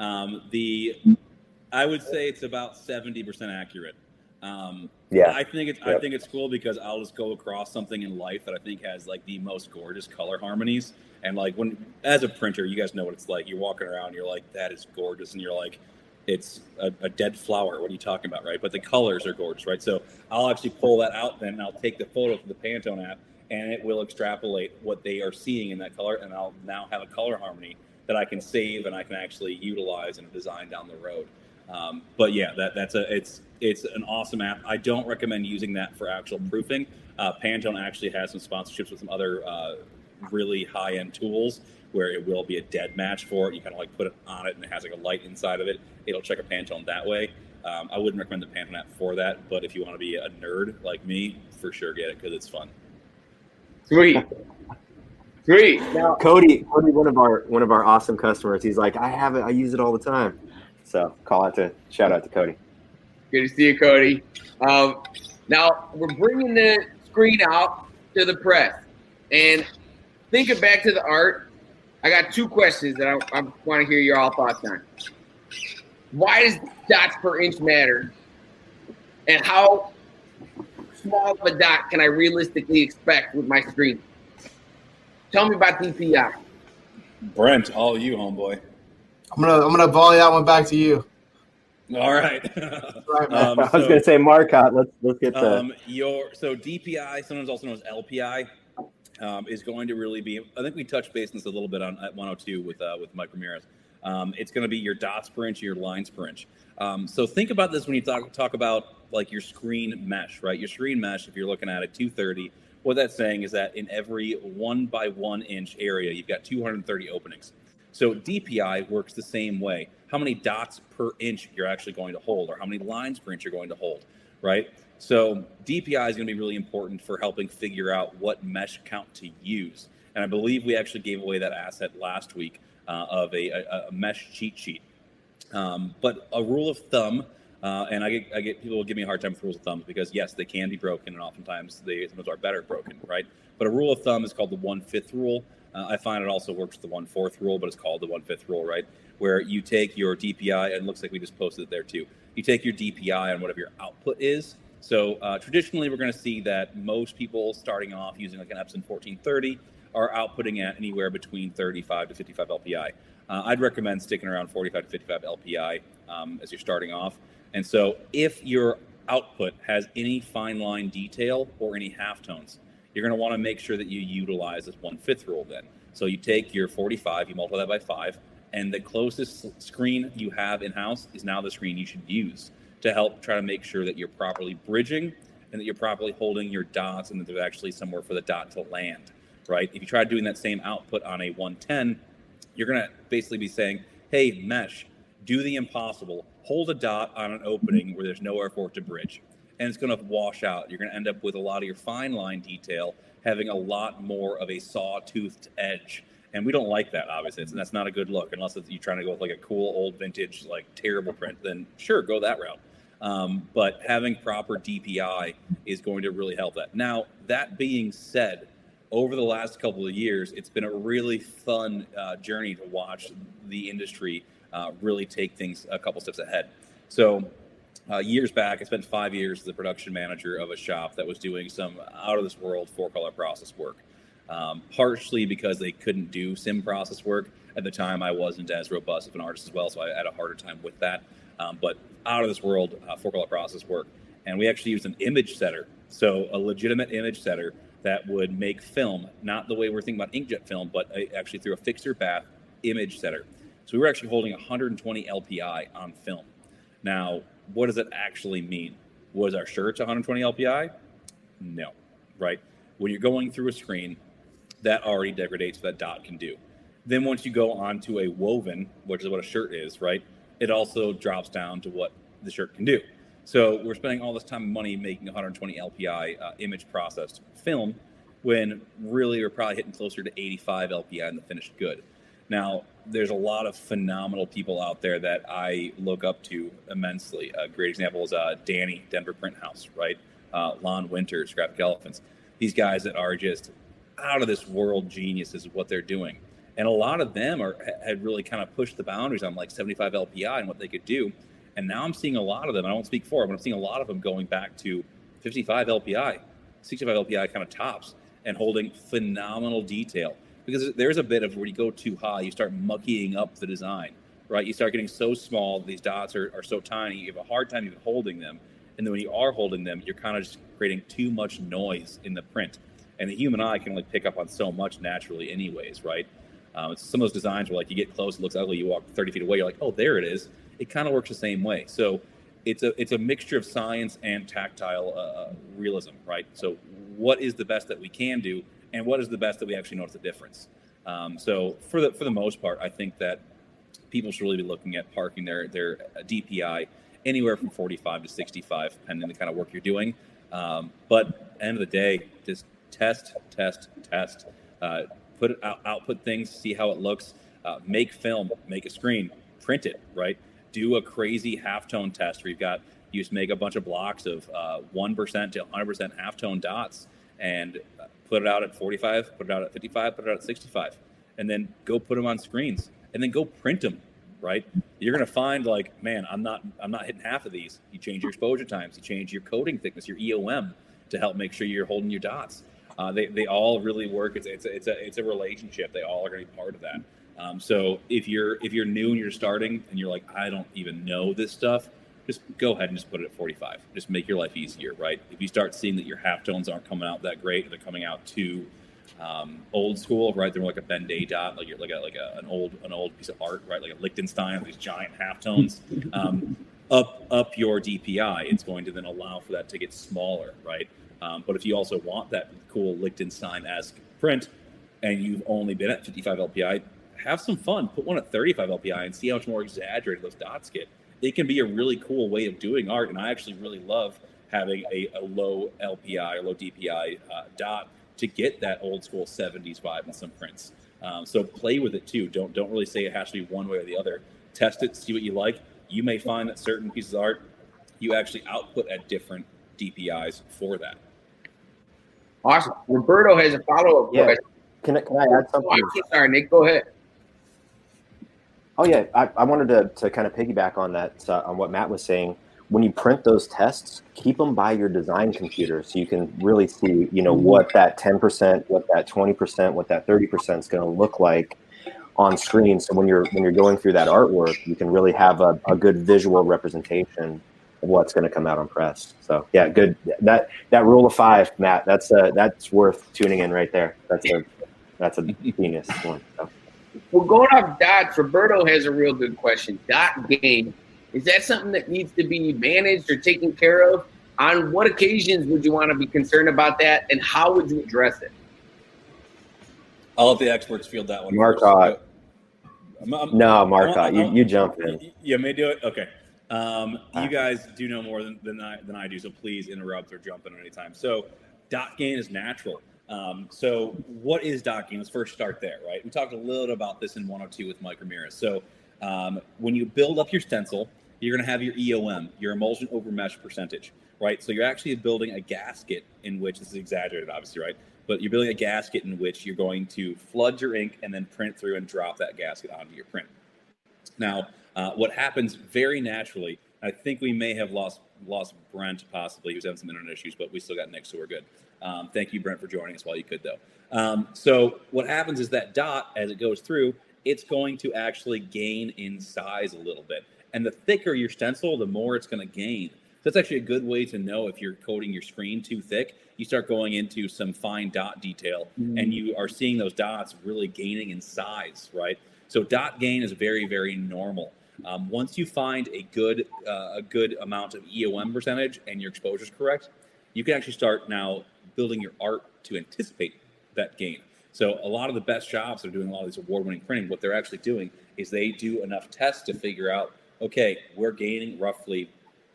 I would say it's about 70% accurate. I think it's cool because I'll just go across something in life that I think has the most gorgeous color harmonies. And when, as a printer, you guys know what it's like. You're walking around, you're like, that is gorgeous. And you're like, it's a dead flower. What are you talking about, right? But the colors are gorgeous, right? So I'll actually pull that out then, and I'll take the photo from the Pantone app, and it will extrapolate what they are seeing in that color. And I'll now have a color harmony that I can save and I can actually utilize in a design down the road. But yeah, it's an awesome app. I don't recommend using that for actual proofing. Pantone actually has some sponsorships with some other really high-end tools where it will be a dead match for it. You kind of put it on it and it has a light inside of it. It'll check a Pantone that way. I wouldn't recommend the Pantone app for that, but if you want to be a nerd like me, for sure get it because it's fun. Sweet. Now, Cody, one of our awesome customers. He's like, I have it. I use it all the time. So shout out to Cody. Good to see you, Cody. Now we're bringing the screen out to the press, and thinking back to the art, I got two questions that I want to hear your all thoughts on. Why does dots per inch matter, and how small of a dot can I realistically expect with my screen? Tell me about DPI. Brent, all you, homeboy. I'm gonna volley that one back to you. All right. I was gonna say Marcotte. Let's get to so DPI, sometimes also known as LPI, is going to really be. I think we touched base on this a little bit at 102 with Mike Ramirez. It's going to be your dots per inch, your lines per inch. So think about this when you talk about like your screen mesh, right? Your screen mesh, if you're looking at it 230, what that's saying is that in every 1 by 1 inch area, you've got 230 openings. So DPI works the same way. How many dots per inch you're actually going to hold, or how many lines per inch you're going to hold, right? So DPI is going to be really important for helping figure out what mesh count to use. And I believe we actually gave away that asset last week of a mesh cheat sheet. But a rule of thumb, and I get people will give me a hard time with rules of thumb because yes, they can be broken, and oftentimes they sometimes are better broken, right? But a rule of thumb is called the 1/5 rule. I find it also works the 1/4 rule, but it's called the 1/5 rule, right? Where you take your DPI, and it looks like we just posted it there too. You take your DPI on whatever your output is. So traditionally, we're going to see that most people starting off using like an Epson 1430 are outputting at anywhere between 35 to 55 LPI. I'd recommend sticking around 45 to 55 LPI as you're starting off. And so if your output has any fine line detail or any halftones, you're going to want to make sure that you utilize this 1/5 rule then. So you take your 45, you multiply that by 5, and the closest screen you have in-house is now the screen you should use to help try to make sure that you're properly bridging and that you're properly holding your dots and that there's actually somewhere for the dot to land, right? If you try doing that same output on a 110, you're going to basically be saying, hey, mesh, do the impossible. Hold a dot on an opening where there's nowhere for it to bridge. And it's going to wash out. You're going to end up with a lot of your fine line detail having a lot more of a saw-toothed edge. And we don't like that, obviously. And that's not a good look. Unless you're trying to go with like a cool old vintage, like terrible print, then sure, go that route. But having proper DPI is going to really help that. Now, that being said, over the last couple of years, it's been a really fun journey to watch the industry really take things a couple steps ahead. So years back, I spent 5 years as the production manager of a shop that was doing some out-of-this-world 4-color process work. Partially because they couldn't do sim process work. At the time, I wasn't as robust of an artist as well, so I had a harder time with that. But out-of-this-world 4-color process work. And we actually used an image setter, so a legitimate image setter that would make film, not the way we're thinking about inkjet film, but actually through a fixer bath image setter. So we were actually holding 120 LPI on film. Now, what does it actually mean? Was our shirts 120 LPI? No, right? When you're going through a screen, that already degrades what that dot can do. Then once you go on to a woven, which is what a shirt is, right? It also drops down to what the shirt can do. So we're spending all this time and money making 120 LPI image processed film when really we're probably hitting closer to 85 LPI in the finished good. Now, there's a lot of phenomenal people out there that I look up to immensely. A great example is Danny, Denver Print House, right? Lon Winters, Graphic Elephants. These guys that are just out of this world geniuses of what they're doing. And a lot of them had really kind of pushed the boundaries on like 75 LPI and what they could do. And now I'm seeing a lot of them, I won't speak for them, but I'm seeing a lot of them going back to 55 LPI, 65 LPI kind of tops and holding phenomenal detail. Because there's a bit of where you go too high, you start muckying up the design, right? You start getting so small, these dots are so tiny, you have a hard time even holding them. And then when you are holding them, you're kind of just creating too much noise in the print. And the human eye can only pick up on so much naturally anyways, right? Some of those designs where like you get close, it looks ugly, you walk 30 feet away, you're like, oh, there it is. It kind of works the same way. So it's a mixture of science and tactile realism, right? So what is the best that we can do, and what is the best that we actually notice the difference? So for the most part, I think that people should really be looking at parking their DPI anywhere from 45 to 65, depending on the kind of work you're doing. But at the end of the day, just test. Put it out, output things, see how it looks. Make film, make a screen, print it, right? Do a crazy halftone test where you just make a bunch of blocks of 1% to 100% halftone dots and put it out at 45, put it out at 55, put it out at 65, and then go put them on screens and then go print them, right? You're going to find like, man, I'm not hitting half of these. You change your exposure times, you change your coating thickness, your EOM to help make sure you're holding your dots. They all really work. It's a relationship. They all are going to be part of that. So if you're new and you're starting and you're like, I don't even know this stuff, just go ahead and just put it at 45. Just make your life easier, right? If you start seeing that your halftones aren't coming out that great, they're coming out too old school, right? They're more like a Ben Day dot, like an old piece of art, right? Like a Liechtenstein with these giant halftones. Up your DPI, it's going to then allow for that to get smaller, right? But if you also want that cool Liechtenstein-esque print, and you've only been at 55 LPI, have some fun. Put one at 35 LPI and see how much more exaggerated those dots get. It can be a really cool way of doing art, and I actually really love having a low LPI or low DPI dot to get that old school 70s vibe in some prints. So play with it too. Don't really say it has to be one way or the other. Test it, see what you like. You may find that certain pieces of art you actually output at different DPIs for that. Awesome. Roberto has a follow-up question. Can I add something? Oh, sorry, Nick, go ahead. Oh, yeah. I wanted to kind of piggyback on that, on what Matt was saying. When you print those tests, keep them by your design computer so you can really see, what that 10%, what that 20%, what that 30% is going to look like on screen. So when you're going through that artwork, you can really have a good visual representation of what's going to come out on press. So yeah, good. That rule of 5, Matt, that's worth tuning in right there. That's a genius one. So. Well, going off dots, Roberto has a real good question. Dot gain, is that something that needs to be managed or taken care of? On what occasions would you want to be concerned about that, and how would you address it? I'll let the experts field that one. Marcotte. Marcotte, you jump in. You may do it? Okay. You guys do know more than I do, so please interrupt or jump in at any time. So dot gain is natural. So what is dot gain? Let's first start there, right? We talked a little bit about this in 102 with Mike Ramirez. So when you build up your stencil, you're going to have your EOM, your emulsion over mesh percentage, right? So you're actually building a gasket in which, this is exaggerated, obviously, right? But you're building a gasket in which you're going to flood your ink and then print through and drop that gasket onto your print. Now, what happens very naturally, I think we may have lost Brent possibly. He was having some internet issues, but we still got Nick, so we're good. Thank you, Brent, for joining us while you could, though. So what happens is that dot, as it goes through, it's going to actually gain in size a little bit. And the thicker your stencil, the more it's going to gain. So that's actually a good way to know if you're coating your screen too thick. You start going into some fine dot detail, and you are seeing those dots really gaining in size, right? So dot gain is very, very normal. Once you find a good amount of EOM percentage and your exposure is correct, you can actually start now building your art to anticipate that gain. So a lot of the best shops that are doing a lot of these award-winning printing, what they're actually doing is they do enough tests to figure out, okay, we're gaining roughly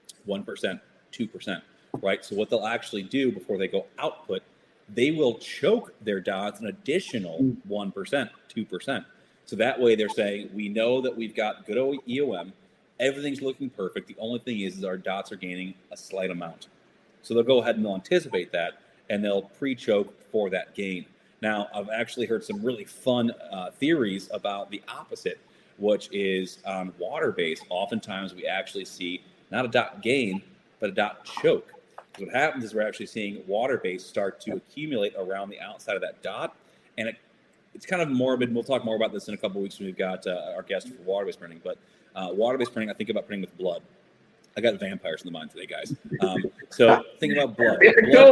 1%, 2%, right? So what they'll actually do before they go output, they will choke their dots an additional 1%, 2%. So that way they're saying, we know that we've got good EOM, everything's looking perfect. The only thing is our dots are gaining a slight amount. So they'll go ahead and they'll anticipate that, and they'll pre-choke for that gain. Now, I've actually heard some really fun theories about the opposite, which is on water-based. Oftentimes we actually see not a dot gain, but a dot choke. So what happens is we're actually seeing water-based start to accumulate around the outside of that dot, and it's kind of morbid. We'll talk more about this in a couple of weeks when we've got our guest for water-based printing. But water-based printing, I think about printing with blood. I got vampires in the mind today, guys. So think about blood.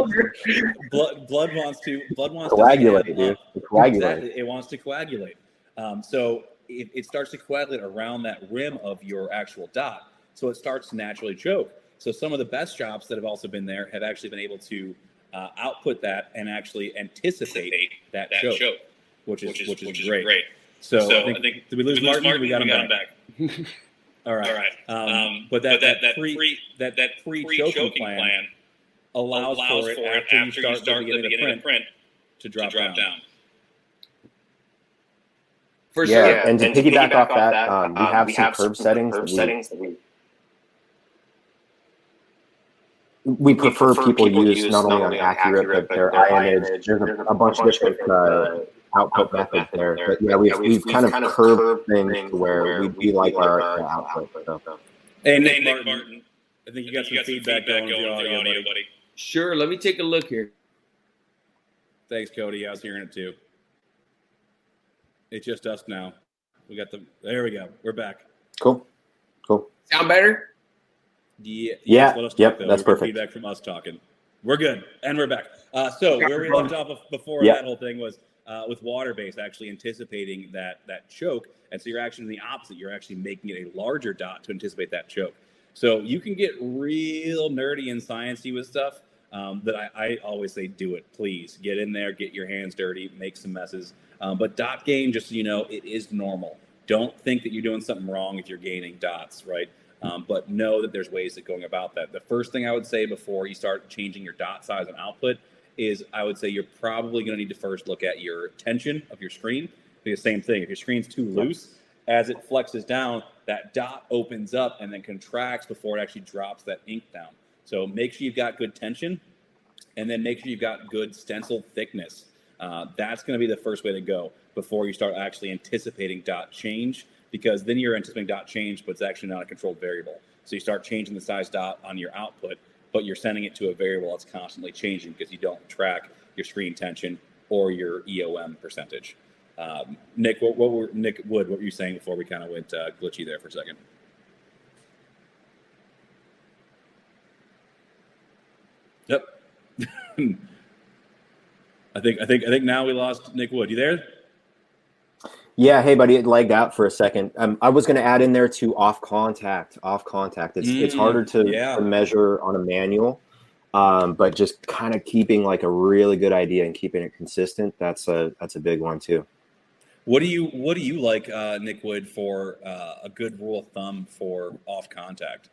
Blood wants to coagulate, dude. Coagulate. Exactly. It wants to coagulate. So it starts to coagulate around that rim of your actual dot. So it starts to naturally choke. So some of the best shops that have also been there have actually been able to output that and actually anticipate that choke, which is great. So I think did we lose Martin? We got him back. All right. But that pre-choking plan allows for it after you start the beginning of print to drop down. For sure. Yeah, and to piggyback off that, we have some curve settings that we prefer people use not only on accurate, but their image. There's a bunch of different output methods there. But yeah, we've kind of curved things where we like our output. So. Hey, Nick Martin, I think you got some feedback going with your audio, buddy. Sure, let me take a look here. Thanks, Cody. I was hearing it too. It's just us now. There we go. We're back. Cool. Sound better? Yeah. Yeah. Let us talk, yep. That's perfect. Feedback from us talking. We're good, and we're back. So where we left off before that whole thing was with water base actually anticipating that choke, and so you're actually doing the opposite. You're actually making it a larger dot to anticipate that choke. So you can get real nerdy and sciencey with stuff that I always say, do it, please. Get in there, get your hands dirty, make some messes. But dot gain, just so you know, it is normal. Don't think that you're doing something wrong if you're gaining dots, right? But know that there's ways of going about that. The first thing I would say before you start changing your dot size and output is I would say you're probably going to need to first look at your tension of your screen. Because same thing, if your screen's too loose, as it flexes down, that dot opens up and then contracts before it actually drops that ink down. So make sure you've got good tension, and then make sure you've got good stencil thickness. That's going to be the first way to go before you start actually anticipating dot change, because then you're anticipating dot change, but it's actually not a controlled variable. So you start changing the size dot on your output, but you're sending it to a variable that's constantly changing because you don't track your screen tension or your EOM percentage. Nick, what were you saying before we kind of went glitchy there for a second? Yep. I think now we lost Nick Wood. You there? Yeah. Hey, buddy, it lagged out for a second. I was going to add in there to off contact. It's harder to measure on a manual, but just kind of keeping like a really good idea and keeping it consistent. That's a big one too. What do you like, Nick Wood, for a good rule of thumb for off contact?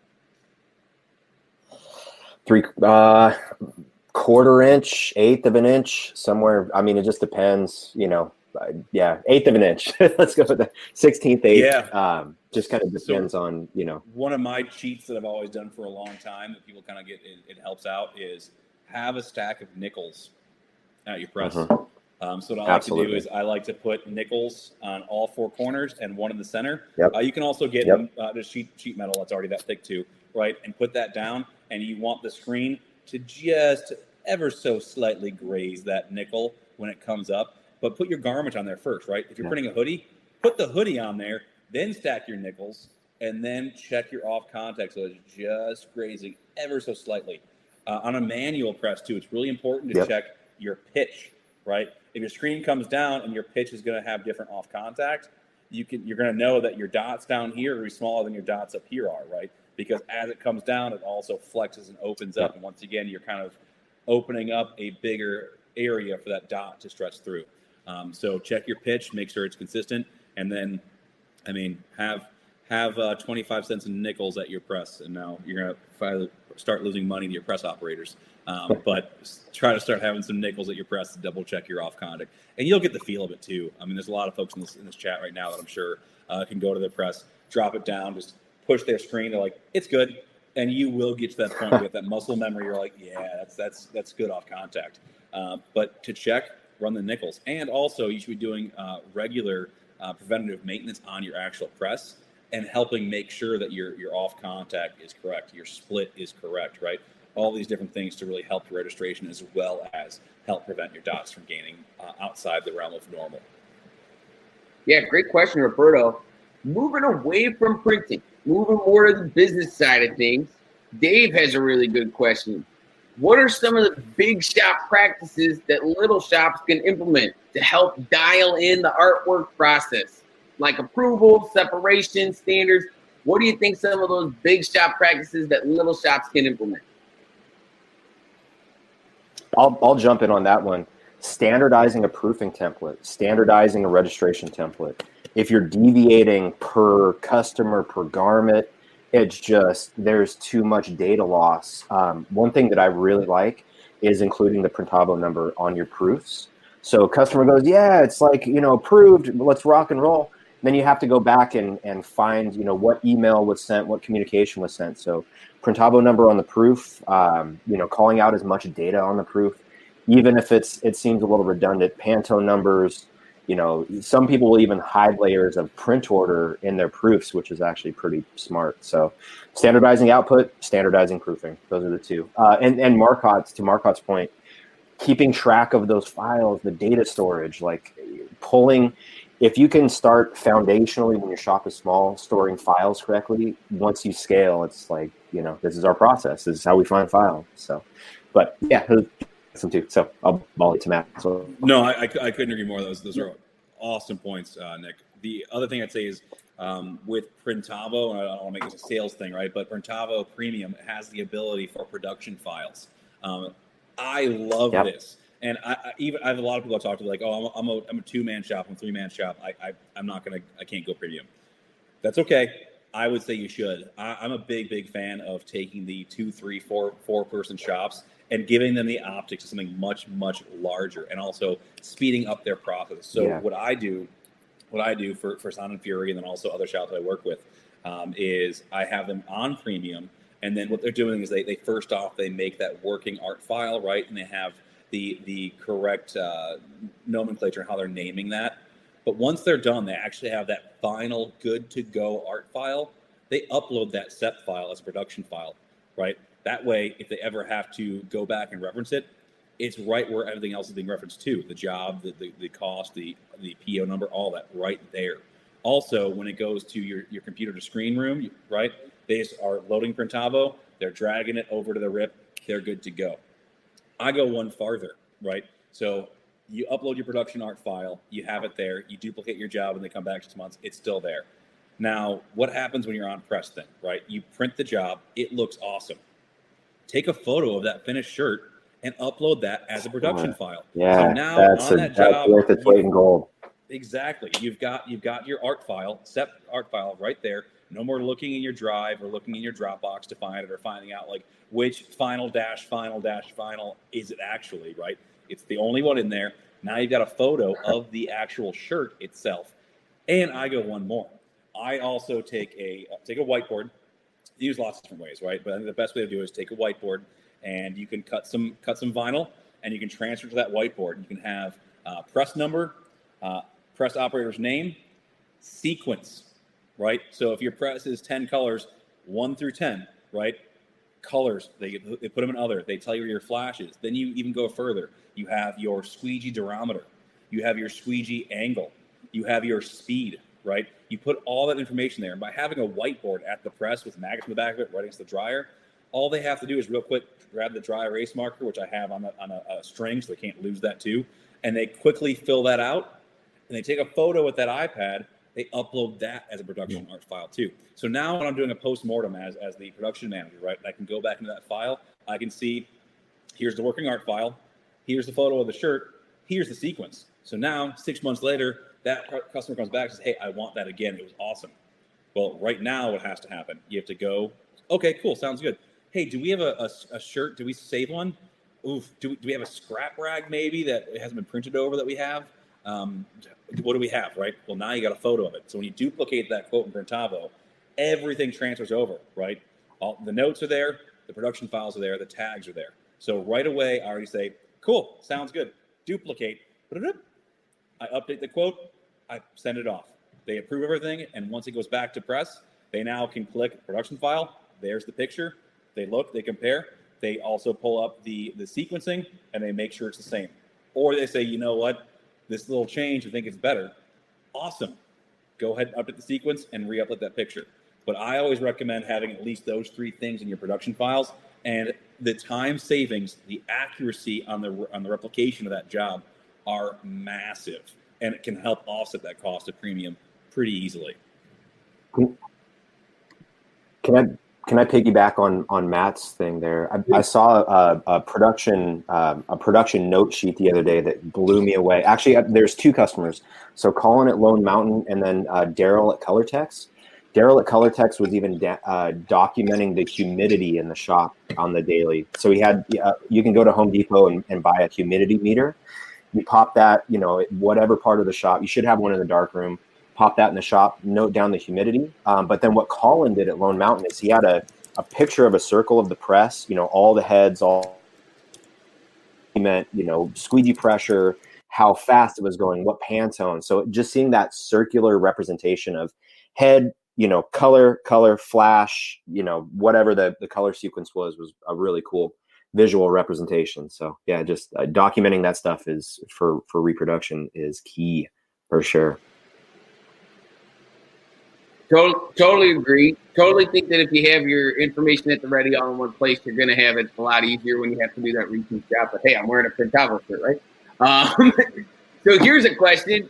1/4 inch, 1/8 of an inch, somewhere. I mean, it just depends, 1/8 of an inch. Let's go with the 16th eighth. Yeah. Just kind of depends on, One of my cheats that I've always done for a long time that people kind of get, it helps out, is have a stack of nickels at your press. Mm-hmm. So what I like to do is I like to put nickels on all four corners and one in the center. Yep. You can also get just sheet metal that's already that thick too, right? And put that down, and you want the screen to just ever so slightly graze that nickel when it comes up. But put your garment on there first, right? If you're printing a hoodie, put the hoodie on there, then stack your nickels, and then check your off contact so it's just grazing ever so slightly. On a manual press too, it's really important to check your pitch, right? If your screen comes down and your pitch is going to have different off contact, you're going to know that your dots down here are going to be smaller than your dots up here are, right? Because as it comes down, it also flexes and opens up. And once again, you're kind of opening up a bigger area for that dot to stretch through. So check your pitch, make sure it's consistent, and then, have 25 cents in nickels at your press, and now you're going to finally start losing money to your press operators. But try to start having some nickels at your press to double check your off contact, and you'll get the feel of it too. I mean, there's a lot of folks in this chat right now that I'm sure can go to their press, drop it down, just push their screen. They're like, it's good, and you will get to that point with that muscle memory. You're like, yeah, that's good off contact. But to check, run the nickels, and also you should be doing regular preventative maintenance on your actual press and helping make sure that your off contact is correct, your split is correct, right? All these different things to really help your registration as well as help prevent your dots from gaining outside the realm of normal. Yeah, great question, Roberto. Moving away from printing, moving more to the business side of things, Dave has a really good question. What are some of the big shop practices that little shops can implement to help dial in the artwork process? Like approval, separation, standards. What do you think some of those big shop practices that little shops can implement? I'll jump in on that one. Standardizing a proofing template, standardizing a registration template. If you're deviating per customer, per garment, it's just, there's too much data loss. One thing that I really like is including the printavo number on your proofs. So customer goes, yeah, it's like, approved, let's rock and roll. And then you have to go back and find, what email was sent, what communication was sent. So printavo number on the proof, calling out as much data on the proof, even if it seems a little redundant. Pantone numbers, some people will even hide layers of print order in their proofs, which is actually pretty smart. So standardizing output, standardizing proofing, those are the two. And to Marcot's point, keeping track of those files, the data storage, like pulling. If you can start foundationally when your shop is small, storing files correctly, once you scale, it's like, this is our process. This is how we find files. So But yeah, some too. So I'll ball it to Matt. So no, I couldn't agree more. Those are awesome points, Nick. The other thing I'd say is with Printavo, and I don't want to make this a sales thing, right? But Printavo Premium has the ability for production files. I love this, and I have a lot of people I talk to like, oh, I'm a 2-man shop, I'm a 3-man shop. I can't go premium. That's okay. I would say you should. I'm a big fan of taking the 2, 3, 4 person shops and giving them the optics of something much larger, and also speeding up their process. So what I do for Sound and Fury, and then also other shops I work with, is I have them on premium. And then what they're doing is they first off, they make that working art file, right? And they have the correct nomenclature, how they're naming that. But once they're done, they actually have that final good to go art file. They upload that SEP file as a production file, right? That way, if they ever have to go back and reference it, it's right where everything else is being referenced to. The job, the cost, the PO number, all that right there. Also, when it goes to your computer to screen room, right? They just are loading Printavo, they're dragging it over to the RIP, they're good to go. I go one farther, right? So you upload your production art file, you have it there, you duplicate your job, and they come back 6 months, it's still there. Now, what happens when you're on press then, right? You print the job, it looks awesome. Take a photo of that finished shirt and upload that as a production file. Yeah, so now that's worth its weight in gold. Exactly. You've got your art file, SEP art file right there. No more looking in your drive or looking in your Dropbox to find it, or finding out like which final is it actually, right? It's the only one in there. Now you've got a photo of the actual shirt itself. And I go one more. I also take a whiteboard. Use lots of different ways, right? But I think the best way to do it is take a whiteboard, and you can cut some vinyl, and you can transfer to that whiteboard. You can have press number, press operator's name, sequence, right? So if your press is 10 colors, 1 through 10, right? Colors, they put them in other. They tell you your flashes. Then you even go further. You have your squeegee durometer. You have your squeegee angle. You have your speed, right? You put all that information there. And by having a whiteboard at the press with magnets in the back of it right against the dryer, all they have to do is real quick grab the dry erase marker, which I have on a string so they can't lose that too, and they quickly fill that out, and they take a photo with that iPad. They upload that as a production art file too. So now when I'm doing a post-mortem as the production manager, right, I can go back into that file. I can see, here's the working art file. Here's the photo of the shirt. Here's the sequence. So now 6 months later, that customer comes back and says, hey, I want that again. It was awesome. Well, right now what has to happen? You have to go, okay, cool, sounds good. Hey, do we have a shirt? Do we save one? Oof, do we have a scrap rag maybe that it hasn't been printed over that we have? What do we have, right? Well, now you got a photo of it. So when you duplicate that quote in Printavo, everything transfers over, right? All the notes are there, the production files are there, the tags are there. So right away, I already say, cool, sounds good. Duplicate. I update the quote, I send it off. They approve everything, and once it goes back to press, they now can click production file. There's the picture. They look, they compare. They also pull up the sequencing, and they make sure it's the same. Or they say, you know what? This little change, I think it's better. Awesome. Go ahead and update the sequence and re-upload that picture. But I always recommend having at least those 3 things in your production files, and the time savings, the accuracy on the replication of that job are massive, and it can help offset that cost of premium pretty easily. Can I piggyback on Matt's thing there? I saw a production note sheet the other day that blew me away. Actually, there's 2 customers. So Colin at Lone Mountain, and then Daryl at Colortex. Daryl at Colortex was even documenting the humidity in the shop on the daily. So he had, you can go to Home Depot and buy a humidity meter. You pop that, whatever part of the shop. You should have one in the dark room. Pop that in the shop, note down the humidity. But then what Colin did at Lone Mountain is he had a picture of a circle of the press, all the heads, all he meant, squeegee pressure, how fast it was going, what Pantone. So just seeing that circular representation of head, color, flash, whatever the color sequence was a really cool visual representation. So yeah, just documenting that stuff is for reproduction is key for sure. Totally agree. Totally think that if you have your information at the ready all in one place, you're going to have it a lot easier when you have to do that repeat job. But hey, I'm wearing a Printavo shirt, right? So here's a question.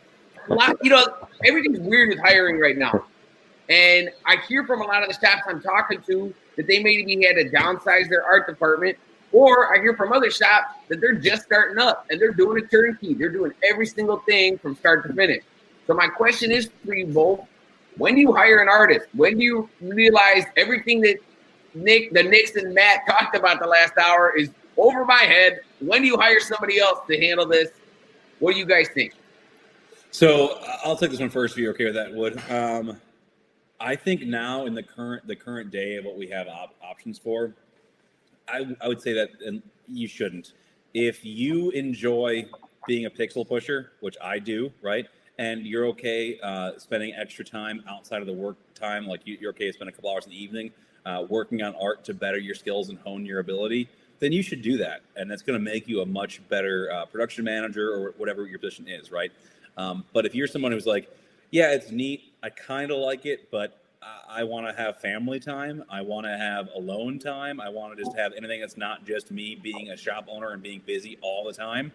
Everything's weird with hiring right now. And I hear from a lot of the shops I'm talking to that they maybe had to downsize their art department. Or I hear from other shops that they're just starting up and they're doing a turnkey. They're doing every single thing from start to finish. So my question is for you both. When do you hire an artist? When do you realize everything that the Nicks and Matt talked about the last hour is over my head? When do you hire somebody else to handle this? What do you guys think? So I'll take this one first if you're okay with that, Wood. I think now in the current day of what we have options for, I would say that you shouldn't. If you enjoy being a pixel pusher, which I do, right? And you're okay spending extra time outside of the work time, like you're okay to spend a couple hours in the evening working on art to better your skills and hone your ability, then you should do that. And that's going to make you a much better production manager or whatever your position is, right? But if you're someone who's like, yeah, it's neat, I kind of like it, but I want to have family time, I want to have alone time, I want to just have anything that's not just me being a shop owner and being busy all the time.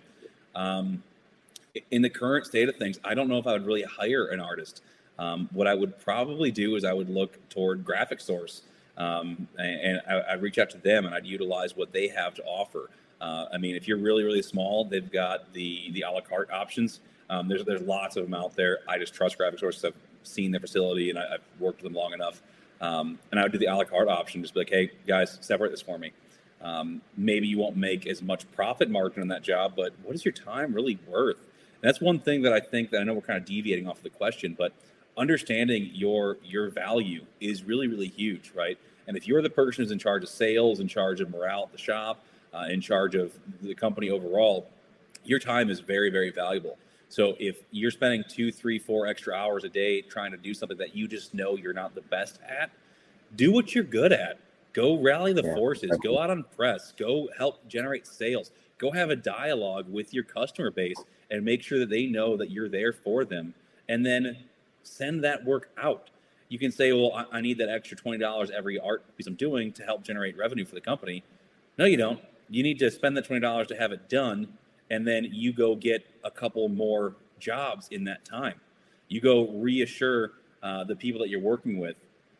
In the current state of things, I don't know if I would really hire an artist. What I would probably do is I would look toward Graphic Source, and I'd reach out to them and I'd utilize what they have to offer. I mean, if you're really, really small, they've got the a la carte options. There's lots of them out there. I just trust Graphic Source. I've seen their facility and I've worked with them long enough. And I would do the a la carte option, just be like, hey, guys, separate this for me. Maybe you won't make as much profit margin on that job, but what is your time really worth? And that's one thing that I know we're kind of deviating off of the question, but understanding your value is really, really huge, right? And if you're the person who's in charge of sales, in charge of morale at the shop, in charge of the company overall, your time is very, very valuable. So if you're spending 2, 3, 4 extra hours a day trying to do something that you just know you're not the best at, do what you're good at. Go rally the forces. Go out on press. Go help generate sales. Go have a dialogue with your customer base and make sure that they know that you're there for them. And then send that work out. You can say, well, I need that extra $20 every art piece I'm doing to help generate revenue for the company. No, you don't. You need to spend that $20 to have it done. And then you go get a couple more jobs in that time. You go reassure the people that you're working with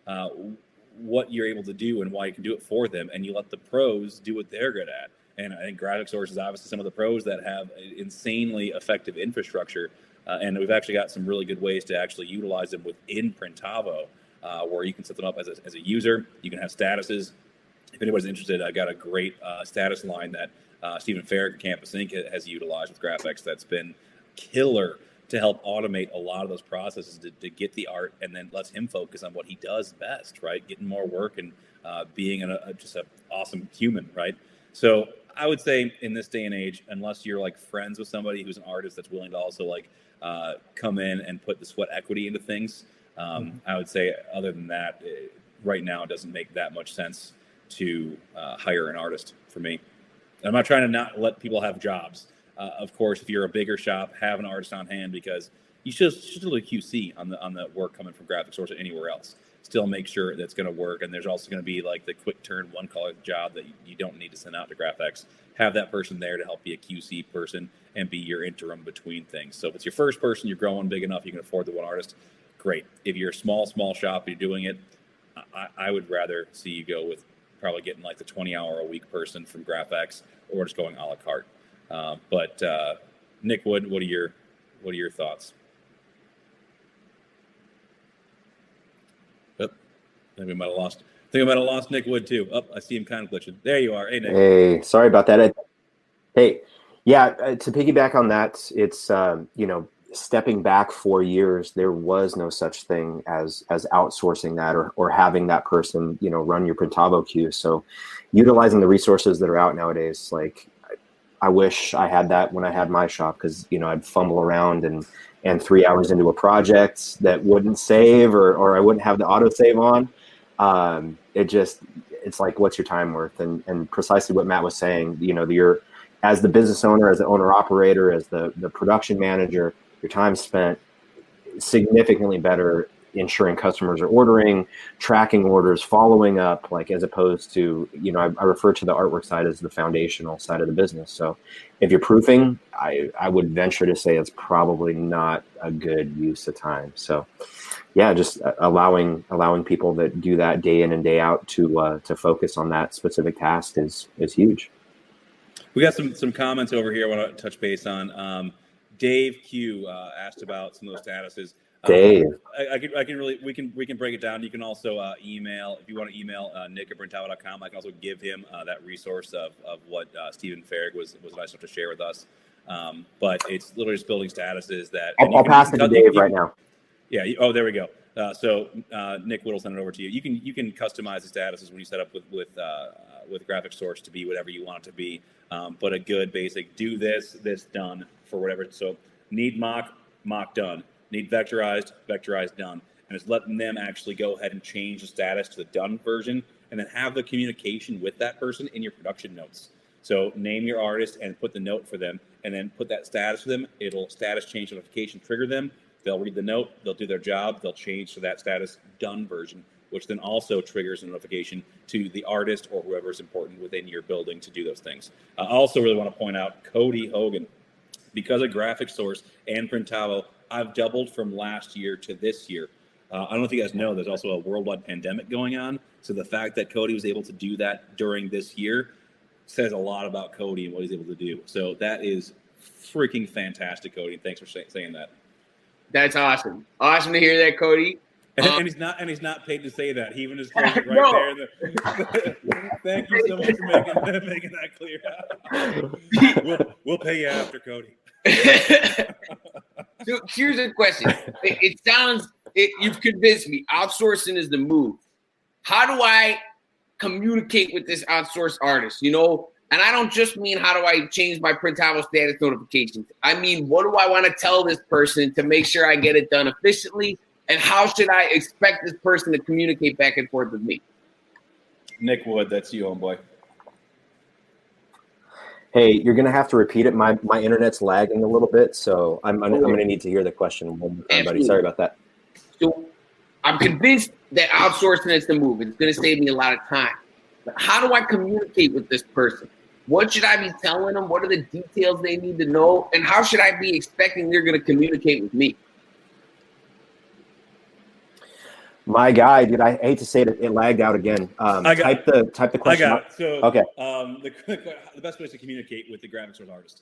what you're able to do and why you can do it for them. And you let the pros do what they're good at. And I think Graphic Source is obviously some of the pros that have insanely effective infrastructure. And we've actually got some really good ways to actually utilize them within Printavo, where you can set them up as a user. You can have statuses. If anybody's interested, I got a great status line that Stephen Farrick at Campus Inc. has utilized with Graphics that's been killer to help automate a lot of those processes to get the art, and then lets him focus on what he does best, right? Getting more work and being just an awesome human, right? So I would say in this day and age, unless you're like friends with somebody who's an artist that's willing to also like come in and put the sweat equity into things, I would say other than that, right now it doesn't make that much sense to hire an artist for me. And I'm not trying to not let people have jobs. Of course, if you're a bigger shop, have an artist on hand because you should do a QC on the work coming from Graphic Source or anywhere else. Still make sure that's going to work. And there's also going to be like the quick turn one color job that you don't need to send out to Graphics. Have that person there to help be a QC person and be your interim between things. So if it's your first person, you're growing big enough, you can afford the one artist, great. If you're a small shop, you're doing it, I would rather see you go with probably getting like the 20-hour-a-week person from Graphics or just going a la carte. But Nick Wood, what are your thoughts? I think we might have lost Nick Wood too. I see him kind of glitching. There you are. Hey, Nick. Hey, sorry about that. Hey, yeah, to piggyback on that, it's, stepping back 4 years, there was no such thing as outsourcing that or having that person, run your Printavo queue. So utilizing the resources that are out nowadays, like I wish I had that when I had my shop, because, I'd fumble around and 3 hours into a project that wouldn't save or I wouldn't have the auto save on. It's like, what's your time worth? And precisely what Matt was saying, you're, as the business owner, as the owner operator, as the production manager, your time spent significantly better ensuring customers are ordering, tracking orders, following up, like as opposed to, I refer to the artwork side as the foundational side of the business. So if you're proofing, I would venture to say it's probably not a good use of time. So yeah, just allowing people that do that day in and day out to focus on that specific task is huge. We got some comments over here I want to touch base on. Dave Q asked about some of those statuses. Dave, we can break it down. You can also email, if you want to email nick@printavo.com. I can also give him that resource of what Stephen Farrig was nice enough to share with us. But it's literally just building statuses that I'll pass it to Dave right now. Yeah. There we go. So Nick will send it over to you. You can customize the statuses when you set up with Graphic Source to be whatever you want it to be. But a good basic, do this done for whatever. So need mock done. Need vectorized done. And it's letting them actually go ahead and change the status to the done version, and then have the communication with that person in your production notes. So name your artist and put the note for them, and then put that status for them. It'll status change notification trigger them. They'll read the note. They'll do their job. They'll change to that status done version, which then also triggers a notification to the artist or whoever is important within your building to do those things. I also really want to point out Cody Hogan. Because of Graphic Source and Printavo, I've doubled from last year to this year. I don't know if you guys know, there's also a worldwide pandemic going on. So the fact that Cody was able to do that during this year says a lot about Cody and what he's able to do. So that is freaking fantastic, Cody. Thanks for saying that. That's awesome. Awesome to hear that, Cody. And he's not paid to say that. He even just throws it right there. Thank you so much for making that clear. We'll pay you after, Cody. So here's a question. You've convinced me. Outsourcing is the move. How do I communicate with this outsourced artist? And I don't just mean how do I change my Printavo status notifications. I mean, what do I want to tell this person to make sure I get it done efficiently? And how should I expect this person to communicate back and forth with me? Nick Wood, that's you, homeboy. Hey, you're going to have to repeat it. My internet's lagging a little bit, so I'm going to need to hear the question one more time, buddy. Sorry about that. So I'm convinced that outsourcing is the move. It's going to save me a lot of time. But how do I communicate with this person? What should I be telling them? What are the details they need to know? And how should I be expecting they're going to communicate with me? My guy, dude, I hate to say it lagged out again. Type the question. I got it. So, okay. The best way to communicate with the Graphic Source artist.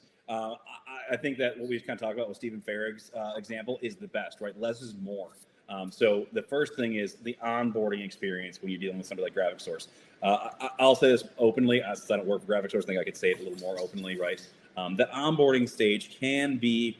I think that what we just kind of talked about with Stephen Farrig's example is the best, right? Less is more. So the first thing is the onboarding experience when you're dealing with somebody like Graphic Source. I'll say this openly, since I don't work for Graphic Source, I think I could say it a little more openly, right? The onboarding stage can be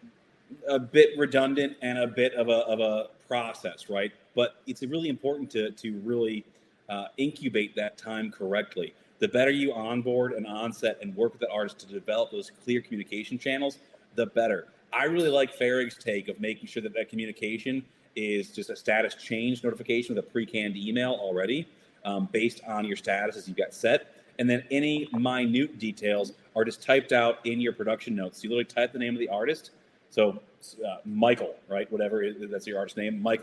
a bit redundant and a bit of a process, right? But it's really important to really incubate that time correctly. The better you onboard and onset and work with the artist to develop those clear communication channels, the better. I really like Farrig's take of making sure that communication is just a status change notification with a pre-canned email already based on your status as you've got set. And then any minute details are just typed out in your production notes. You literally type the name of the artist. So Michael, right? Whatever, that's your artist name, Michael, :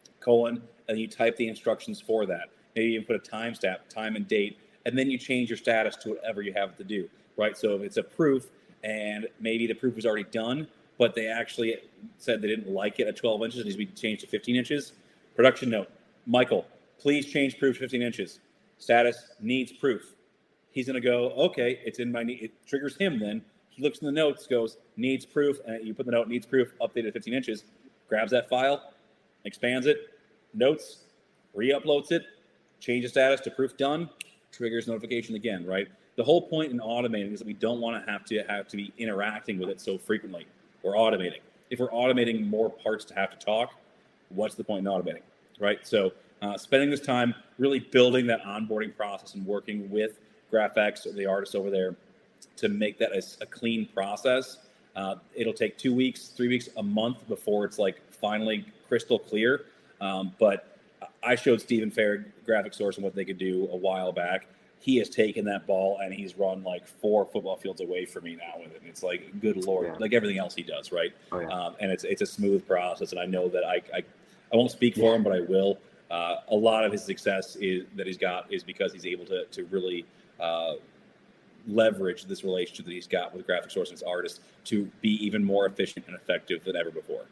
and you type the instructions for that. Maybe you put a timestamp, time and date, and then you change your status to whatever you have to do, right? So if it's a proof and maybe the proof was already done, but they actually said they didn't like it at 12 inches, it needs to be changed to 15 inches. Production note, Michael, please change proof to 15 inches. Status needs proof. He's going to go, okay, it's in my, it triggers him then. He looks in the notes, goes, needs proof, and you put the note, needs proof, updated 15 inches, grabs that file, expands it, notes, re-uploads it, changes status to proof done, triggers notification again, right? The whole point in automating is that we don't want to have to be interacting with it so frequently. We're automating. If we're automating more parts to have to talk, what's the point in automating, right? So spending this time really building that onboarding process and working with GraphX or the artist over there to make that a clean process. It'll take 2 weeks, 3 weeks, a month before it's like finally crystal clear. But I showed Stephen Farrig Graphic Source and what they could do a while back. He has taken that ball and he's run like 4 football fields away from me now with it. And it's like, good Lord, like everything else he does, right? Oh, yeah. And it's a smooth process. And I know that I won't speak for him, but I will. A lot of his success that he's got is because he's able to really leverage this relationship that he's got with Graphic Source and his artists to be even more efficient and effective than ever before.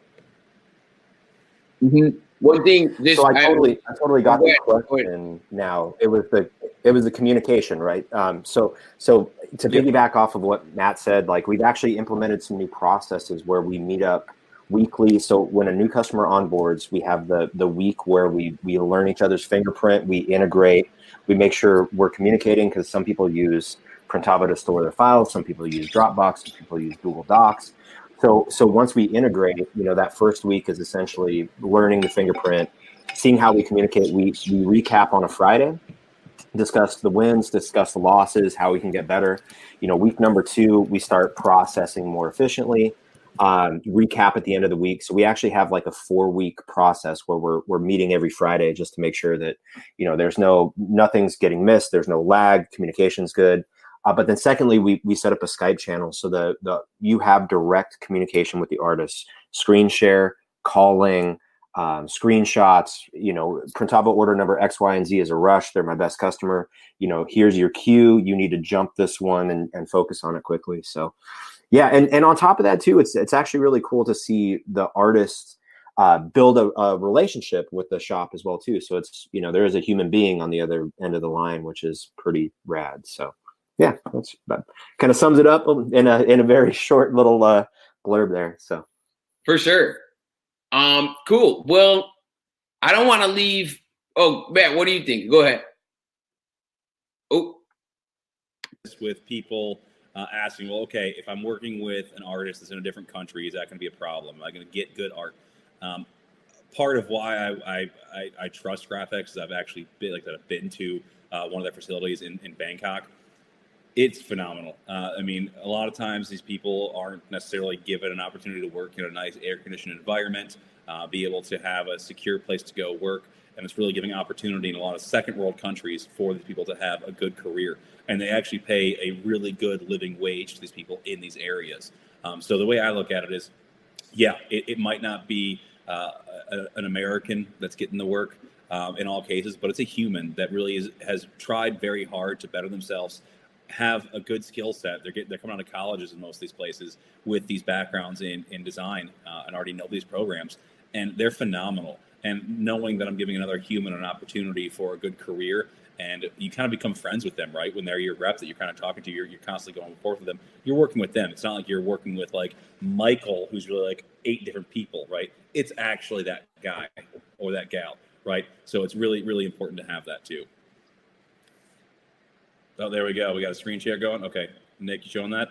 Mm-hmm. One thing, so I totally got the question. Now it was the communication, right? So to piggyback off of what Matt said, like we've actually implemented some new processes where we meet up weekly. So when a new customer onboards, we have the week where we learn each other's fingerprint, we integrate, we make sure we're communicating, because some people use Printavo to store their files, some people use Dropbox, some people use Google Docs. So once we integrate, that first week is essentially learning the fingerprint, seeing how we communicate. We recap on a Friday, discuss the wins, discuss the losses, how we can get better. Week number 2, we start processing more efficiently. Recap at the end of the week. So we actually have like a 4-week process where we're meeting every Friday just to make sure that there's nothing's getting missed, there's no lag, communication's good. But then secondly, we set up a Skype channel so you have direct communication with the artists, screen share, calling, screenshots. Printavo order number X, Y, and Z is a rush. They're my best customer. Here's your queue. You need to jump this one and focus on it quickly. So, yeah, and on top of that too, it's actually really cool to see the artists build a relationship with the shop as well too. So it's there is a human being on the other end of the line, which is pretty rad. So. Yeah, that kind of sums it up in a very short little blurb there. So, for sure, cool. Well, I don't want to leave. Oh, Matt, what do you think? Go ahead. Oh, with people asking, well, okay, if I'm working with an artist that's in a different country, is that going to be a problem? Am I going to get good art? Part of why I trust GraphX is I've actually been to one of their facilities in Bangkok. It's phenomenal. A lot of times these people aren't necessarily given an opportunity to work in a nice air-conditioned environment, be able to have a secure place to go work, and it's really giving opportunity in a lot of second-world countries for these people to have a good career. And they actually pay a really good living wage to these people in these areas. So the way I look at it is, yeah, it might not be an American that's getting the work in all cases, but it's a human that really has tried very hard to better themselves, have a good skill set. They're coming out of colleges in most of these places with these backgrounds in design and already know these programs, and they're phenomenal. And knowing that I'm giving another human an opportunity for a good career, and you kind of become friends with them, right? When they're your rep that you're kind of talking to, you're constantly going forth with them. You're working with them. It's not like you're working with like Michael, who's really like 8 different people, right? It's actually that guy or that gal, right? So it's really, really important to have that too. Oh, there we go. We got a screen share going. Okay. Nick, you showing that?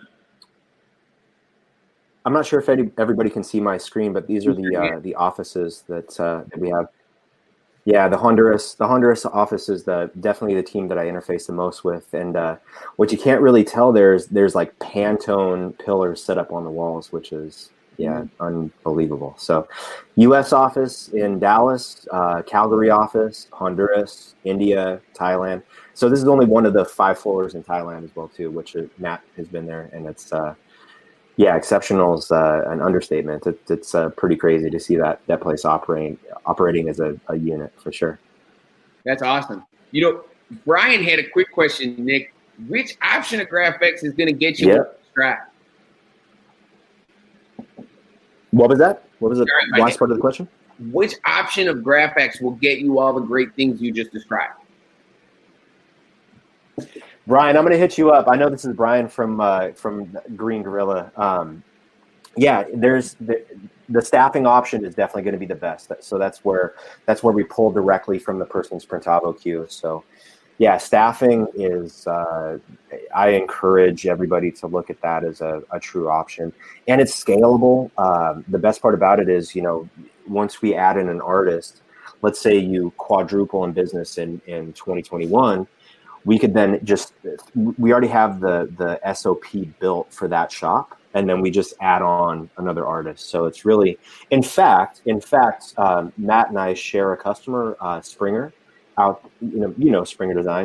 I'm not sure if everybody can see my screen, but these are the offices that we have. Yeah, the Honduras office is definitely the team that I interface the most with. And what you can't really tell there's like Pantone pillars set up on the walls, which is unbelievable. So U.S. office in Dallas, Calgary office, Honduras, India, Thailand. So this is only one of the 5 floors in Thailand as well too, which Matt has been there, and it's exceptional is an understatement. It's pretty crazy to see that place operating as a unit for sure. That's awesome. Brian had a quick question, Nick. Which option of GraphX is going to get you Strat? What was that? What was the last part of the question? Which option of GraphX will get you all the great things you just described? Brian, I'm going to hit you up. I know this is Brian from Green Gorilla. There's the staffing option is definitely going to be the best. So that's where we pull directly from the person's Printavo queue. So yeah, staffing is, I encourage everybody to look at that as a true option, and it's scalable. The best part about it is, once we add in an artist, let's say you quadruple in business in 2021, we could then we already have the SOP built for that shop, and then we just add on another artist. So it's really, in fact, Matt and I share a customer, Springer, out, Springer Design.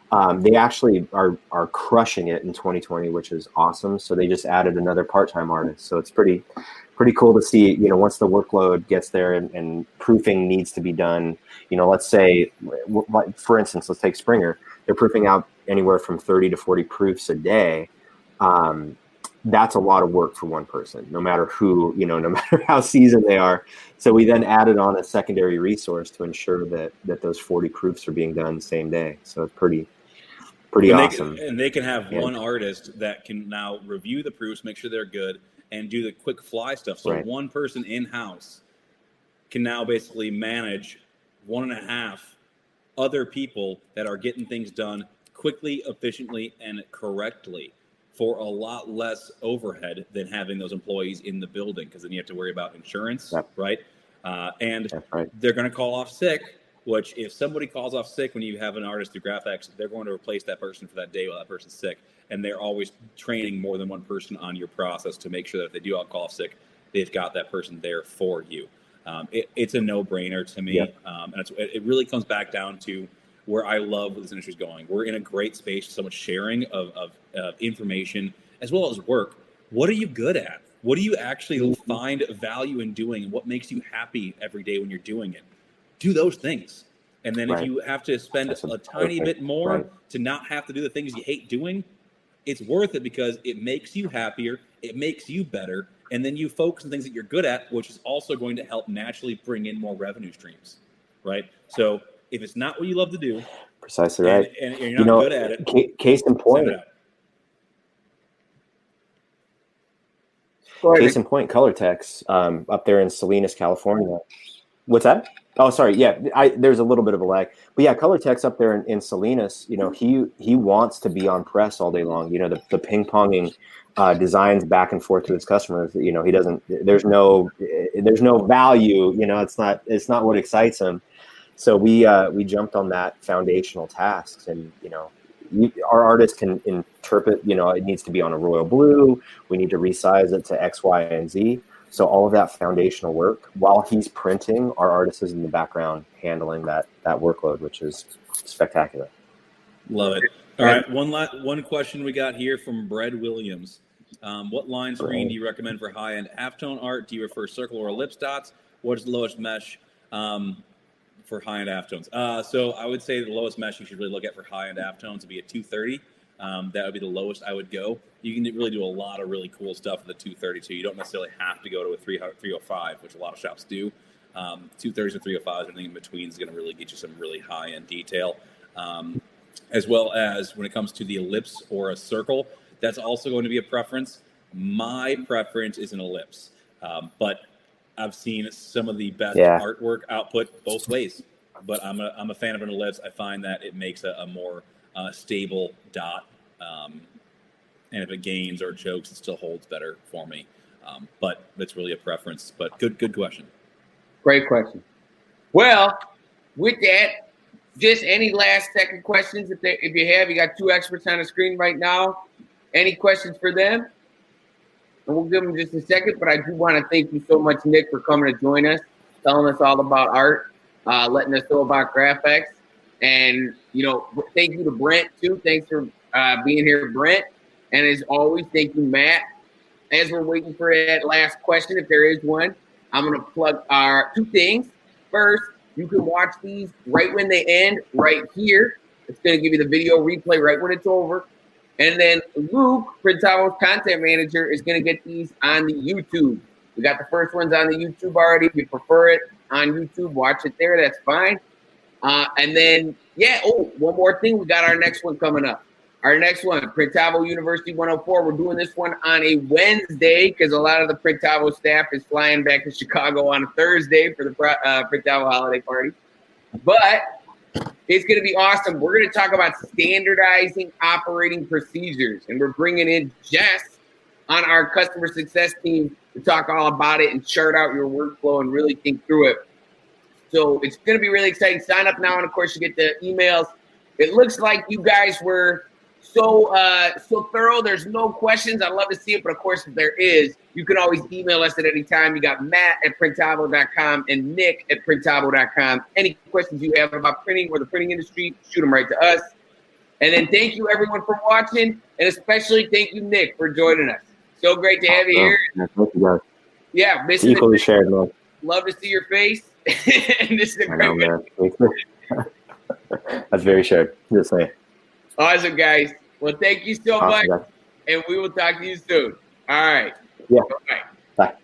They actually are crushing it in 2020, which is awesome. So they just added another part-time artist. So it's pretty cool to see, once the workload gets there and proofing needs to be done, let's say, for instance, let's take Springer. They're proofing out anywhere from 30 to 40 proofs a day. That's a lot of work for one person, no matter who, no matter how seasoned they are. So we then added on a secondary resource to ensure that those 40 proofs are being done the same day. So it's pretty awesome. They can have one artist that can now review the proofs, make sure they're good, and do the quick fly stuff. So one person in-house can now basically manage 1.5 other people that are getting things done quickly, efficiently, and correctly for a lot less overhead than having those employees in the building, because then you have to worry about insurance, right? And they're going to call off sick, which if somebody calls off sick when you have an artist through GraphX, they're going to replace that person for that day while that person's sick. And they're always training more than one person on your process to make sure that if they do call off sick, they've got that person there for you. It's a no-brainer to me. And it really comes back down to where I love where this industry is going. We're in a great space, so much sharing of information as well as work. What are you good at? What do you actually find value in doing? And what makes you happy every day when you're doing it? Do those things. And then if you have to spend a tiny bit more to not have to do the things you hate doing, it's worth it because it makes you happier. It makes you better. And then you focus on things that you're good at, which is also going to help naturally bring in more revenue streams, right? So if it's not what you love to do, precisely right, and you're not good at it, case in point, Colortex up there in Salinas, California. What's that? Oh, sorry. Yeah, there's a little bit of a lag, but yeah, Colortex up there in Salinas. He wants to be on press all day long. The ping ponging designs back and forth to his customers. He doesn't. There's no value. It's not what excites him. So we jumped on that foundational tasks, and our artists can interpret. It needs to be on a royal blue. We need to resize it to X, Y, and Z. So all of that foundational work, while he's printing, our artist is in the background handling that workload, which is spectacular. Love it. All right, one question we got here from Brad Williams. What line screen do you recommend for high-end halftone art? Do you prefer circle or ellipse dots? What is the lowest mesh for high-end halftones? So I would say the lowest mesh you should really look at for high-end halftones would be a 230. That would be the lowest I would go. You can really do a lot of really cool stuff with the 232. You don't necessarily have to go to a 305, which a lot of shops do. 230s and 305s, everything in between is going to really get you some really high-end detail. As well as when it comes to the ellipse or a circle, that's also going to be a preference. My preference is an ellipse, but I've seen some of the best artwork output both ways. But I'm a fan of an ellipse. I find that it makes a more stable dot, and if it gains or chokes, it still holds better for me. But that's really a preference. But good question. Great question. Well, with that, just any last second questions if you have. You got two experts on the screen right now. Any questions for them? And we'll give them just a second. But I do want to thank you so much, Nick, for coming to join us, telling us all about art, letting us know about GraphX. And, thank you to Brent, too. Thanks for being here, Brent. And as always, thank you, Matt. As we're waiting for that last question, if there is one, I'm going to plug our two things. First, you can watch these right when they end, right here. It's going to give you the video replay right when it's over. And then Luke, Printavo's content manager, is going to get these on the YouTube. We got the first ones on the YouTube already. If you prefer it on YouTube, watch it there. That's fine. And then, one more thing. We got our next one coming up. Our next one, Printavo University 104. We're doing this one on a Wednesday because a lot of the Printavo staff is flying back to Chicago on a Thursday for the Printavo holiday party. But it's going to be awesome. We're going to talk about standardizing operating procedures. And we're bringing in Jess on our customer success team to talk all about it and chart out your workflow and really think through it. So it's going to be really exciting. Sign up now, and of course, you get the emails. It looks like you guys were so thorough. There's no questions. I'd love to see it, but of course, if there is, you can always email us at any time. You got Matt at printavo.com and Nick at printavo.com. Any questions you have about printing or the printing industry, shoot them right to us. And then thank you everyone for watching, and especially thank you, Nick, for joining us. So great to have you here. Thank you, guys. Yeah, missing Equally shared, man. Love to see your face. And this is a great man. That's very shared. Just saying. Awesome, guys. Well, thank you so much, Guys. and we will talk to you soon. All right. Yeah. Bye. Bye.